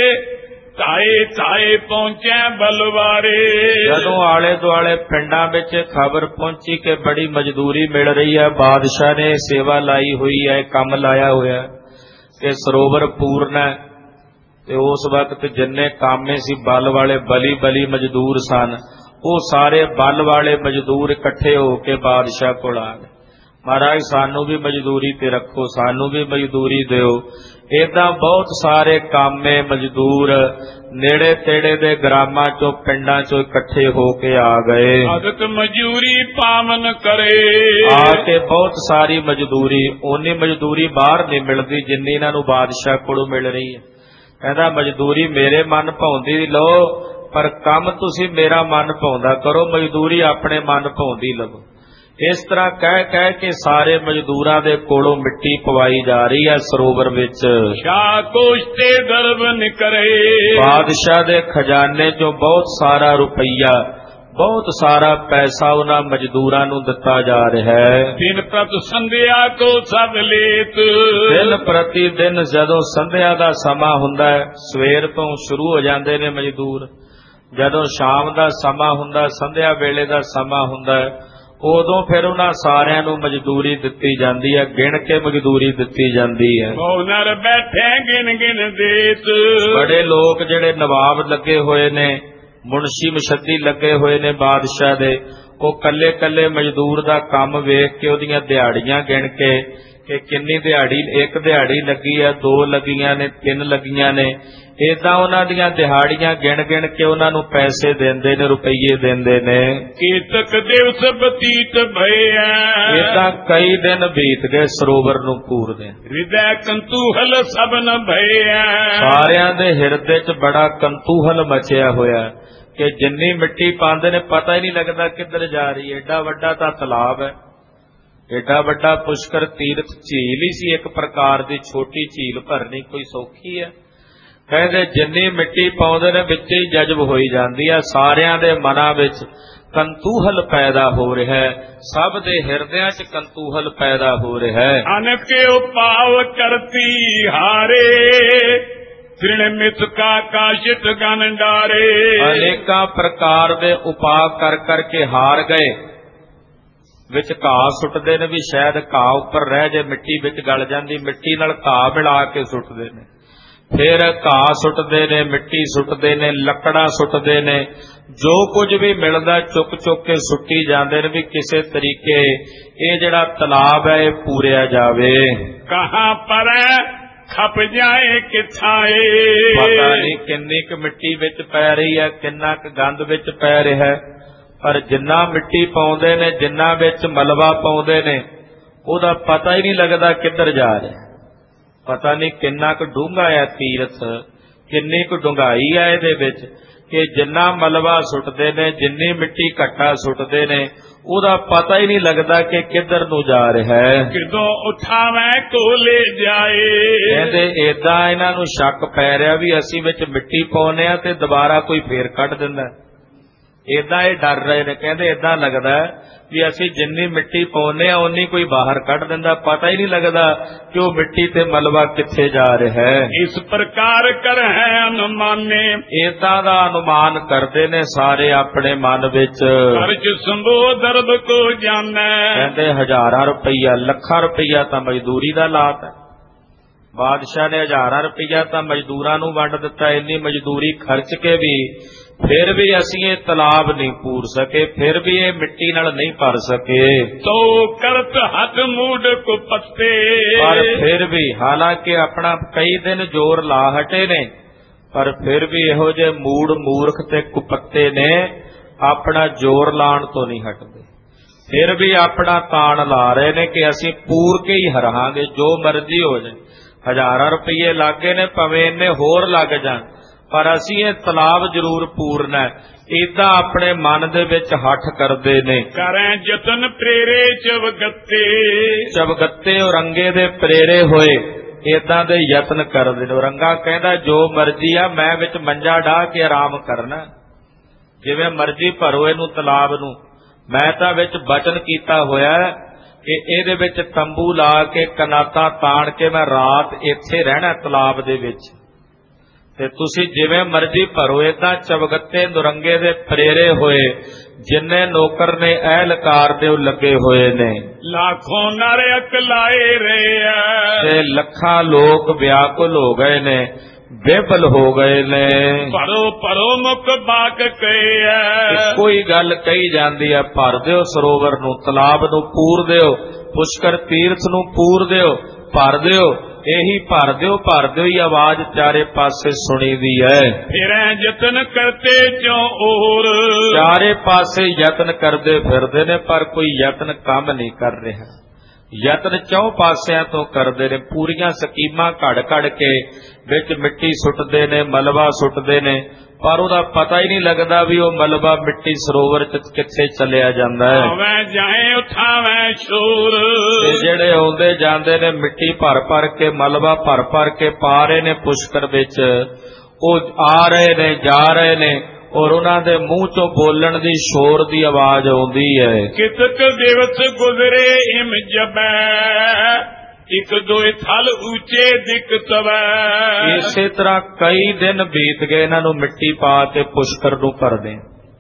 ਤਾਏ ਤਾਏ ਪਹੁੰਚੇ ਬਲਵਾਰੇ। ਜਦੋਂ ਆਲੇ ਦੁਆਲੇ ਪਿੰਡਾਂ ਵਿੱਚ ਖਬਰ ਪਹੁੰਚੀ ਕਿ ਬੜੀ ਮਜ਼ਦੂਰੀ ਮਿਲ ਰਹੀ ਹੈ, ਬਾਦਸ਼ਾਹ ਨੇ ਸੇਵਾ ਲਾਈ ਹੋਈ ਹੈ, ਕੰਮ ਲਾਇਆ ਹੋਇਆ ਕਿ ਸਰੋਵਰ ਪੂਰਨ ਹੈ, ਤੇ ਉਸ ਵਕਤ ਜਿੰਨੇ ਕਾਮੇ ਸੀ ਬਲ ਵਾਲੇ ਬਲੀ ਮਜ਼ਦੂਰ ਸਨ, ਉਹ ਸਾਰੇ ਬਲ ਵਾਲੇ ਮਜ਼ਦੂਰ ਇਕੱਠੇ ਹੋ ਕੇ ਬਾਦਸ਼ਾਹ ਕੋਲ ਆ ਗਏ। ਮਹਾਰਾਜ ਸਾਨੂੰ ਵੀ ਮਜ਼ਦੂਰੀ ਤੇ ਰੱਖੋ, ਸਾਨੂੰ ਵੀ ਮਜ਼ਦੂਰੀ ਦਿਓ। ਏਦਾਂ ਬਹੁਤ ਸਾਰੇ ਕਾਮੇ ਮਜ਼ਦੂਰ ਨੇੜੇ ਤੇੜੇ ਦੇ ਗ੍ਰਾਮਾਂ ਚੋਂ, ਪਿੰਡਾਂ ਚੋਂ ਇਕੱਠੇ ਹੋ ਕੇ ਆ ਗਏ। ਆਦਤ ਮਜ਼ਦੂਰੀ ਪਾਵਨ ਕਰੇ, ਆ ਕੇ ਬਹੁਤ ਸਾਰੀ ਮਜ਼ਦੂਰੀ, ਓਨੀ ਮਜ਼ਦੂਰੀ ਬਾਹਰ ਨਹੀਂ ਮਿਲਦੀ ਜਿੰਨੀ ਇਹਨਾਂ ਨੂੰ ਬਾਦਸ਼ਾਹ ਕੋਲੋਂ ਮਿਲ ਰਹੀ ਹੈ। ਕਹਿੰਦਾ ਮਜ਼ਦੂਰੀ ਮੇਰੇ ਮਨ ਭਾਉਂਦੀ ਲਓ, ਪਰ ਕੰਮ ਤੁਸੀਂ ਮੇਰਾ ਮਨ ਭਾਉਂਦਾ ਕਰੋ, ਮਜ਼ਦੂਰੀ ਆਪਣੇ ਮਨ ਭਾਉਂਦੀ ਲਵੋ। ਇਸ ਤਰ੍ਹਾਂ ਕਹਿ ਕੇ ਸਾਰੇ ਮਜ਼ਦੂਰਾਂ ਦੇ ਕੋਲੋਂ ਮਿੱਟੀ ਪਵਾਈ ਜਾ ਰਹੀ ਹੈ ਸਰੋਵਰ ਵਿੱਚ। ਸ਼ਾਹ ਕੋਸ਼ ਤੇ ਦਰਬ ਨਿਕਰੇ, ਬਾਦਸ਼ਾਹ ਦੇ ਖਜ਼ਾਨੇ ਚੋਂ ਬਹੁਤ ਸਾਰਾ ਰੁਪਈਆ, ਬਹੁਤ ਸਾਰਾ ਪੈਸਾ ਉਹਨਾਂ ਮਜ਼ਦੂਰਾਂ ਨੂੰ ਦਿੱਤਾ ਜਾ ਰਿਹਾ ਹੈ। ਦਿਨ ਪ੍ਰਤ ਸੰਧਿਆ ਕੋ ਸਭ ਲੇਤ, ਦਿਨ ਪ੍ਰਤੀ ਦਿਨ ਜਦੋਂ ਸੰਧਿਆ ਦਾ ਸਮਾਂ ਹੁੰਦਾ ਹੈ, ਸਵੇਰ ਤੋਂ ਸ਼ੁਰੂ ਹੋ ਜਾਂਦੇ ਨੇ ਮਜ਼ਦੂਰ, ਜਦੋਂ ਸ਼ਾਮ ਦਾ ਸਮਾਂ ਹੁੰਦਾ, ਸੰਧਿਆ ਵੇਲੇ ਦਾ ਸਮਾਂ ਹੁੰਦਾ, ਉਦੋਂ ਫਿਰ ਉਹਨਾਂ ਸਾਰਿਆਂ ਨੂੰ ਮਜ਼ਦੂਰੀ ਦਿੱਤੀ ਜਾਂਦੀ ਹੈ, ਗਿਣ ਕੇ ਮਜ਼ਦੂਰੀ ਦਿੱਤੀ ਜਾਂਦੀ ਹੈ। ਨਰ ਬੈਠੇ ਗਿਣ ਗਿਣ ਦੇਤ, ਬੜੇ ਲੋਕ ਜਿਹੜੇ ਨਵਾਬ ਲੱਗੇ ਹੋਏ ਨੇ, ਮੁਨਸ਼ੀ ਮੁਸ਼ੱਦੀ ਲੱਗੇ ਹੋਏ ਨੇ ਬਾਦਸ਼ਾਹ ਦੇ, ਉਹ ਕੱਲੇ ਕੱਲੇ ਮਜ਼ਦੂਰ ਦਾ ਕੰਮ ਵੇਖ ਕੇ ਉਹਦੀਆਂ ਦਿਹਾੜੀਆਂ ਗਿਣ ਕੇ ਕਿ ਕਿੰਨੀ ਦਿਹਾੜੀ, ਇੱਕ ਦਿਹਾੜੀ ਲੱਗੀ ਹੈ, 2 ਲੱਗੀਆਂ ਨੇ, 3 ਲੱਗੀਆਂ ਨੇ, ਏਦਾਂ ਉਹਨਾਂ ਦੀਆਂ ਦਿਹਾੜੀਆਂ ਗਿਣ ਗਿਣ ਕੇ ਉਹਨਾਂ ਨੂੰ ਪੈਸੇ ਦਿੰਦੇ ਨੇ, ਰੁਪਈਏ ਦਿੰਦੇ ਨੇ। ਕੀਤਕ ਦਿਵਸ ਬਤੀਤ ਭਇਆ, ਏਦਾਂ ਕਈ ਦਿਨ ਬੀਤ ਗਏ ਸਰੋਵਰ ਨੂੰ ਪੂਰਦੇ। ਹਿਰਦੈ ਕੰਤੂਹਲ ਸਭਨ ਭਇਆ, ਸਾਰਿਆਂ ਦੇ ਹਿਰਦੇ 'ਚ ਬੜਾ ਕੰਤੂਹਲ ਮਚਿਆ ਹੋਇਆ ਕਿ ਜਿੰਨੀ ਮਿੱਟੀ ਪਾਉਂਦੇ ਨੇ ਪਤਾ ਹੀ ਨਹੀਂ ਲੱਗਦਾ ਕਿੱਧਰ ਜਾ ਰਹੀ ਹੈ। ਏਡਾ ਵੱਡਾ ਤਾਂ ਤਲਾਬ ਹੈ, ਏਡਾ ਵੱਡਾ ਪੁਸ਼ਕਰ ਤੀਰਥ ਝੀਲ ਹੀ ਸੀ ਇੱਕ ਪ੍ਰਕਾਰ ਦੀ, ਛੋਟੀ ਝੀਲ ਭਰਨੀ ਕੋਈ ਸੌਖੀ ਹੈ। ਕਹਿੰਦੇ ਜਿੰਨੀ ਮਿੱਟੀ ਪਾਉਂਦੇ ਨੇ ਵਿੱਚ ਹੀ ਜਜ਼ਬ ਹੋਈ ਜਾਂਦੀ ਹੈ। ਸਾਰਿਆਂ ਦੇ ਮਨਾਂ ਵਿੱਚ ਕੰਤੂਹਲ ਪੈਦਾ ਹੋ ਰਿਹਾ ਹੈ, ਸਭ ਦੇ ਹਿਰਦਿਆਂ 'ਚ ਕੰਤੂਹਲ ਪੈਦਾ ਹੋ ਰਿਹਾ ਹੈ। ਅਨਕੇ ਉਪਾਵ ਕਰਤੀ ਹਾਰੇ ਤ੍ਰਿਣਮਿਤ ਕਾ ਕਾਸ਼ਿਤ ਗਨ ਡਾਰੇ। ਅਨੇਕਾਂ ਪ੍ਰਕਾਰ ਦੇ ਉਪਾਅ ਕਰ ਕਰਕੇ ਹਾਰ ਗਏ। ਵਿੱਚ ਘਾਹ ਸੁੱਟਦੇ ਨੇ ਵੀ ਸ਼ਾਇਦ ਘਾਹ ਉੱਪਰ ਰਹਿ ਜੇ, ਮਿੱਟੀ ਵਿੱਚ ਗਲ ਜਾਂਦੀ, ਮਿੱਟੀ ਨਾਲ ਘਾਹ ਮਿਲਾ ਕੇ ਸੁੱਟਦੇ ਨੇ। ਫਿਰ ਘਾਹ ਸੁੱਟਦੇ ਨੇ, ਮਿੱਟੀ ਸੁੱਟਦੇ ਨੇ, ਲੱਕੜਾਂ ਸੁੱਟਦੇ ਨੇ, ਜੋ ਕੁਝ ਵੀ ਮਿਲਦਾ ਚੁੱਕ ਚੁੱਕ ਕੇ ਸੁੱਟੀ ਜਾਂਦੇ ਨੇ ਵੀ ਕਿਸੇ ਤਰੀਕੇ ਇਹ ਜਿਹੜਾ ਤਲਾਬ ਹੈ ਇਹ ਪੂਰਿਆ ਜਾਵੇ। ਕਹਾਂ ਪਰ ਖਪ ਜਾਏ ਕਿਥਾਏ। ਪਤਾ ਨਹੀਂ ਕਿੰਨੀ ਕੁ ਮਿੱਟੀ ਵਿੱਚ ਪੈ ਰਹੀ ਹੈ, ਕਿੰਨਾ ਕੁ ਗੰਦ ਵਿੱਚ ਪੈ ਰਿਹਾ ਹੈ, ਪਰ ਜਿੰਨਾ ਮਿੱਟੀ ਪਾਉਂਦੇ ਨੇ, ਜਿੰਨਾ ਵਿੱਚ ਮਲਬਾ ਪਾਉਂਦੇ ਨੇ, ਉਹਦਾ ਪਤਾ ਹੀ ਨਹੀਂ ਲੱਗਦਾ ਕਿੱਧਰ ਜਾ ਰਿਹਾ। ਪਤਾ ਨਹੀਂ ਕਿੰਨਾ ਕੁ ਡੂੰਘਾ ਹੈ ਤੀਰਥ, ਕਿੰਨੀ ਕੁ ਡੂੰਘਾਈ ਹੈ ਇਹਦੇ ਵਿੱਚ, ਕਿ ਜਿੰਨਾ ਮਲਬਾ ਸੁੱਟਦੇ ਨੇ, ਜਿੰਨੀ ਮਿੱਟੀ ਘੱਟਾ ਸੁੱਟਦੇ ਨੇ, ਉਹਦਾ ਪਤਾ ਹੀ ਨਹੀਂ ਲੱਗਦਾ ਕਿ ਕਿੱਧਰ ਨੂੰ ਜਾ ਰਿਹਾ ਹੈ। ਕਿਦੋਂ ਉਠਾਵੇਂ ਕੋਲੇ ਜਾਏ। ਕਹਿੰਦੇ ਏਦਾਂ ਇਹਨਾਂ ਨੂੰ ਸ਼ੱਕ ਪੈ ਰਿਹਾ ਵੀ ਅਸੀਂ ਵਿੱਚ ਮਿੱਟੀ ਪਾਉਨੇ ਆ ਤੇ ਦੁਬਾਰਾ ਕੋਈ ਫੇਰ ਕੱਢ ਦਿੰਦਾ। ਏਦਾਂ ਇਹ ਡਰ ਰਹੇ ਨੇ। ਕਹਿੰਦੇ ਏਦਾਂ ਲੱਗਦਾ ਵੀ ਅਸੀਂ ਜਿੰਨੀ ਮਿੱਟੀ ਪਾਉਨੇ ਆ ਓਨੀ ਕੋਈ ਬਾਹਰ ਕੱਢ ਦਿੰਦਾ, ਪਤਾ ਹੀ ਨਹੀਂ ਲੱਗਦਾ ਕਿ ਉਹ ਮਿੱਟੀ ਤੇ ਮਲਬਾ ਕਿੱਥੇ ਜਾ ਰਿਹਾ ਹੈ। ਇਸ ਪ੍ਰਕਾਰ ਕਰ ਹੈ ਅਨੁਮਾਨੇ। ਏਦਾਂ ਦਾ ਅਨੁਮਾਨ ਕਰਦੇ ਨੇ ਸਾਰੇ ਆਪਣੇ ਮਨ ਵਿੱਚ। ਕਰਜ ਸੰਭੋ ਦਰਦ ਕੋ ਜਾਣੈ। ਕਹਿੰਦੇ ਹਜ਼ਾਰਾਂ ਰੁਪਈਆ, ਲੱਖਾਂ ਰੁਪਈਆ ਤਾਂ ਮਜ਼ਦੂਰੀ ਦਾ ਲਾਤ ਹੈ। ਬਾਦਸ਼ਾਹ ਨੇ ਹਜ਼ਾਰਾਂ ਰੁਪਈਆ ਤਾਂ ਮਜ਼ਦੂਰਾਂ ਨੂੰ ਵੰਡ ਦਿੱਤਾ। ਇੰਨੀ ਮਜ਼ਦੂਰੀ ਖਰਚ ਕੇ ਵੀ ਫਿਰ ਵੀ ਅਸੀਂ ਇਹ ਤਲਾਬ ਨਹੀਂ ਪੂਰ ਸਕੇ, ਫਿਰ ਵੀ ਇਹ ਮਿੱਟੀ ਨਾਲ ਨਹੀਂ ਭਰ ਸਕੇ। ਤੋ ਕਰਤ ਹੱਥ ਮੂਡ ਕੋ ਪੱਤੇ। ਪਰ ਫਿਰ ਵੀ ਹਾਲਾਂਕਿ ਆਪਣਾ ਕਈ ਦਿਨ ਜ਼ੋਰ ਲਾ ਹਟੇ ਨੇ, ਪਰ ਫਿਰ ਵੀ ਇਹੋ ਜਿਹੇ ਮੂਰਖ ਤੇ ਕੁਪੱਤੇ ਨੇ ਆਪਣਾ ਜ਼ੋਰ ਲਾਉਣ ਤੋਂ ਨਹੀਂ ਹਟਦੇ। ਫਿਰ ਵੀ ਆਪਣਾ ਤਾਣ ਲਾ ਰਹੇ ਨੇ ਕਿ ਅਸੀਂ ਪੂਰ ਕੇ ਹੀ ਹਰਾਂਗੇ, ਜੋ ਮਰਜ਼ੀ ਹੋ ਜਾਏ। ਹਜ਼ਾਰਾਂ ਰੁਪਈਏ ਲੱਗੇ ਨੇ, ਭਾਵੇਂ ਇੰਨੇ ਹੋਰ ਲੱਗ ਜਾਣ, ਪਰ ਅਸੀਂ ਇਹ ਤਲਾਬ ਜ਼ਰੂਰ ਪੂਰਨਾ। ਏਦਾਂ ਆਪਣੇ ਮਨ ਦੇ ਵਿੱਚ ਹੱਠ ਕਰਦੇ ਨੇ। ਕਰੈ ਯਤਨ ਪ੍ਰੇਰੇ ਚਵਗੱਤੇ। ਚਵਗੱਤੇ ਔਰੰਗੇ ਦੇ ਪ੍ਰੇਰੇ ਹੋਏ ਏਦਾਂ ਦੇ ਯਤਨ ਕਰਦੇ ਨੇ। ਔਰੰਗਾ ਕਹਿੰਦਾ ਜੋ ਮਰਜ਼ੀ ਆ, ਮੈਂ ਵਿੱਚ ਮੰਜਾ ਢਾਹ ਕੇ ਆਰਾਮ ਕਰਨਾ, ਜਿਵੇਂ ਮਰਜ਼ੀ ਭਰੋ ਇਹਨੂੰ ਤਲਾਬ ਨੂੰ। ਮੈਂ ਤਾਂ ਵਿੱਚ ਬਚਨ ਕੀਤਾ ਹੋਇਆ ਕਿ ਇਹਦੇ ਵਿੱਚ ਤੰਬੂ ਲਾ ਕੇ ਕਨਾਤਾਂ ਤਾਣ ਕੇ ਮੈਂ ਰਾਤ ਇੱਥੇ ਰਹਿਣਾ ਤਲਾਬ ਦੇ ਵਿੱਚ, ਤੇ ਤੁਸੀਂ ਜਿਵੇਂ ਮਰਜ਼ੀ ਭਰੋ। ਏਦਾਂ ਚਵਗੱਤੇ ਨੁਰੰਗੇ ਦੇ ਪ੍ਰੇਰੇ ਹੋਏ ਜਿੰਨੇ ਨੌਕਰ ਨੇ ਅਹਿਲਕਾਰ ਦੇ ਉਹ ਲੱਗੇ ਹੋਏ ਨੇ। ਲੱਖੋਂ ਨਰ ਅਕਲਾਏ ਰਹੇ ਤੇ ਲੱਖਾਂ ਲੋਕ ਵਿਆਕੁਲ ਹੋ ਗਏ ਨੇ, ਬੇਬਲ ਹੋ ਗਏ ਨੇ। ਭਰੋ ਭਰੋ ਮੁਖ ਬਾਕ ਕਹੇ। ਕੋਈ ਗੱਲ ਕਹੀ ਜਾਂਦੀ ਹੈ, ਭਰ ਦਿਓ ਸਰੋਵਰ ਨੂੰ, ਤਲਾਬ ਨੂੰ ਪੂਰ ਦਿਓ, ਪੁਸ਼ਕਰ ਤੀਰਥ ਨੂੰ ਪੂਰ ਦਿਓ, ਭਰ ਦਿਓ। ਇਹੀ ਭਰ ਦਿਓ ਹੀ ਆਵਾਜ਼ ਚਾਰੇ ਪਾਸੇ ਸੁਣੀ ਦੀ ਹੈ। ਫਿਰ ਯਤਨ ਕਰਤੇ ਚੋਂ ਔਰ। ਚਾਰੇ ਪਾਸੇ ਯਤਨ ਕਰਦੇ ਫਿਰਦੇ ਨੇ, ਪਰ ਕੋਈ ਯਤਨ ਕੰਮ ਨਹੀਂ ਕਰ ਰਿਹਾ। ਯਤਨ ਚੌਂ ਪਾਸਿਆਂ ਤੋਂ ਕਰਦੇ ਨੇ, ਪੂਰੀਆਂ ਸਕੀਮਾਂ ਘੜ ਕੇ ਵਿੱਚ ਮਿੱਟੀ ਸੁੱਟਦੇ ਨੇ, ਮਲਬਾ ਸੁੱਟਦੇ ਨੇ, ਪਰ ਉਹਦਾ ਪਤਾ ਹੀ ਨਹੀਂ ਲੱਗਦਾ ਵੀ ਉਹ ਮਲਬਾ ਮਿੱਟੀ ਸਰੋਵਰ ਚ ਕਿੱਥੇ ਚਲਿਆ ਜਾਂਦਾ ਹੈ। ਆਵੇਂ ਜਾਏ ਉਠਾਵੇਂ ਸ਼ੋਰ। ਤੇ ਜਿਹੜੇ ਆਉਂਦੇ ਜਾਂਦੇ ਨੇ ਮਿੱਟੀ ਭਰ ਕੇ, ਮਲਬਾ ਭਰ ਕੇ ਪਾ ਰਹੇ ਨੇ ਪੁਸ਼ਕਰ ਵਿੱਚ, ਉਹ ਆ ਰਹੇ ਨੇ, ਜਾ ਰਹੇ ਨੇ, ਔਰ ਉਹਨਾਂ ਦੇ ਮੂੰਹ ਚੋਂ ਬੋਲਣ ਦੀ ਸ਼ੋਰ ਦੀ ਆਵਾਜ਼ ਆਉਂਦੀ ਹੈ। ਕਿਤਕ ਦਿਵਸ ਗੁਜ਼ਰੇ ਇਮ ਜਬੈ, ਇੱਕ ਦੋਏ ਥਲ ਉੱਚੇ ਦਿਕ ਤਵੈ। ਇਸੇ ਤਰ੍ਹਾਂ ਕਈ ਦਿਨ ਬੀਤ ਗਏ ਇਹਨਾਂ ਨੂੰ ਮਿੱਟੀ ਪਾ ਕੇ ਪੁਸ਼ਕਰ ਨੂੰ ਭਰਦੇ।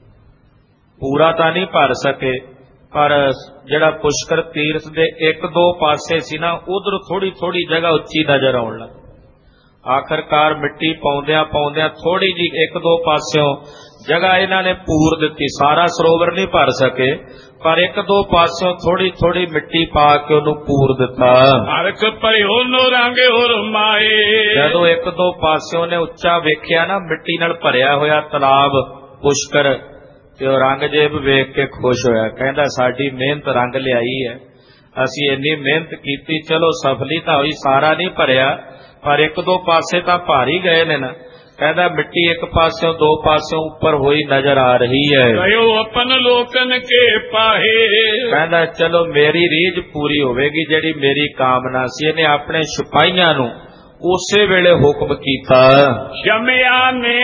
ਪੂਰਾ ਤਾਂ ਨਹੀਂ ਭਰ ਸਕੇ, ਪਰ ਜਿਹੜਾ ਪੁਸ਼ਕਰ ਤੀਰਥ ਦੇ ਇੱਕ ਦੋ ਪਾਸੇ ਸੀ ਨਾ, ਉਧਰ ਥੋੜੀ ਜਗ੍ਹਾ ਉੱਚੀ ਨਜ਼ਰ ਆਉਣ ਲੱਗੀ। ਆਖਰਕਾਰ ਮਿੱਟੀ ਪਾਉਂਦਿਆਂ ਥੋੜੀ ਜੀ ਇੱਕ ਦੋ ਪਾਸਿਓਂ ਜਗ੍ਹਾ ਇਹਨਾਂ ਨੇ ਪੂਰ ਦਿੱਤੀ। ਸਾਰਾ ਸਰੋਵਰ ਨਹੀਂ ਭਰ ਸਕੇ, ਪਰ ਇੱਕ ਦੋ ਪਾਸਿਓਂ ਥੋੜੀ ਮਿੱਟੀ ਪਾ ਕੇ ਉਹਨੂੰ ਪੂਰ ਦਿੱਤਾ। ਹਰਖ ਭਇਓ ਨੋ ਰੰਗ ਹੋਰ ਮਾਏ। ਜਦੋਂ ਇੱਕ ਦੋ ਪਾਸਿਓਂ ਨੇ ਉੱਚਾ ਵੇਖਿਆ ਨਾ ਮਿੱਟੀ ਨਾਲ ਭਰਿਆ ਹੋਇਆ ਤਲਾਬ ਪੁਸ਼ਕਰ, ਤੇ ਔਰੰਗਜ਼ੇਬ ਵੇਖ ਕੇ ਖੁਸ਼ ਹੋਇਆ। ਕਹਿੰਦਾ ਸਾਡੀ ਮਿਹਨਤ ਰੰਗ ਲਿਆਈ ਹੈ, ਅਸੀਂ ਇੰਨੀ ਮਿਹਨਤ ਕੀਤੀ, ਚਲੋ ਸਫਲੀ ਤਾਂ ਹੋਈ, ਸਾਰਾ ਨਹੀਂ ਭਰਿਆ, ਪਰ ਇੱਕ ਦੋ ਪਾਸੇ ਤਾਂ ਭਰ ਹੀ ਗਏ ਨੇ ਨਾ। ਕਹਿੰਦਾ ਮਿੱਟੀ ਇੱਕ ਪਾਸਿਓਂ ਦੋ ਪਾਸਿਓਂ ਉੱਪਰ ਹੋਈ ਨਜ਼ਰ ਆ ਰਹੀ ਹੈ। ਗਇਓ ਆਪਨ ਲੋਕਨ ਕੇ ਪਾਹੇ, ਕਹਿੰਦਾ ਚਲੋ ਮੇਰੀ ਰੀਝ ਪੂਰੀ ਹੋਵੇਗੀ ਜਿਹੜੀ ਮੇਰੀ ਕਾਮਨਾ ਸੀ। ਇਹਨੇ ਆਪਣੇ ਸਿਪਾਹੀਆਂ ਨੂੰ ਉਸੇ ਵੇਲੇ ਹੁਕਮ ਕੀਤਾ। ਸ਼ਮਿਆ ਨੇ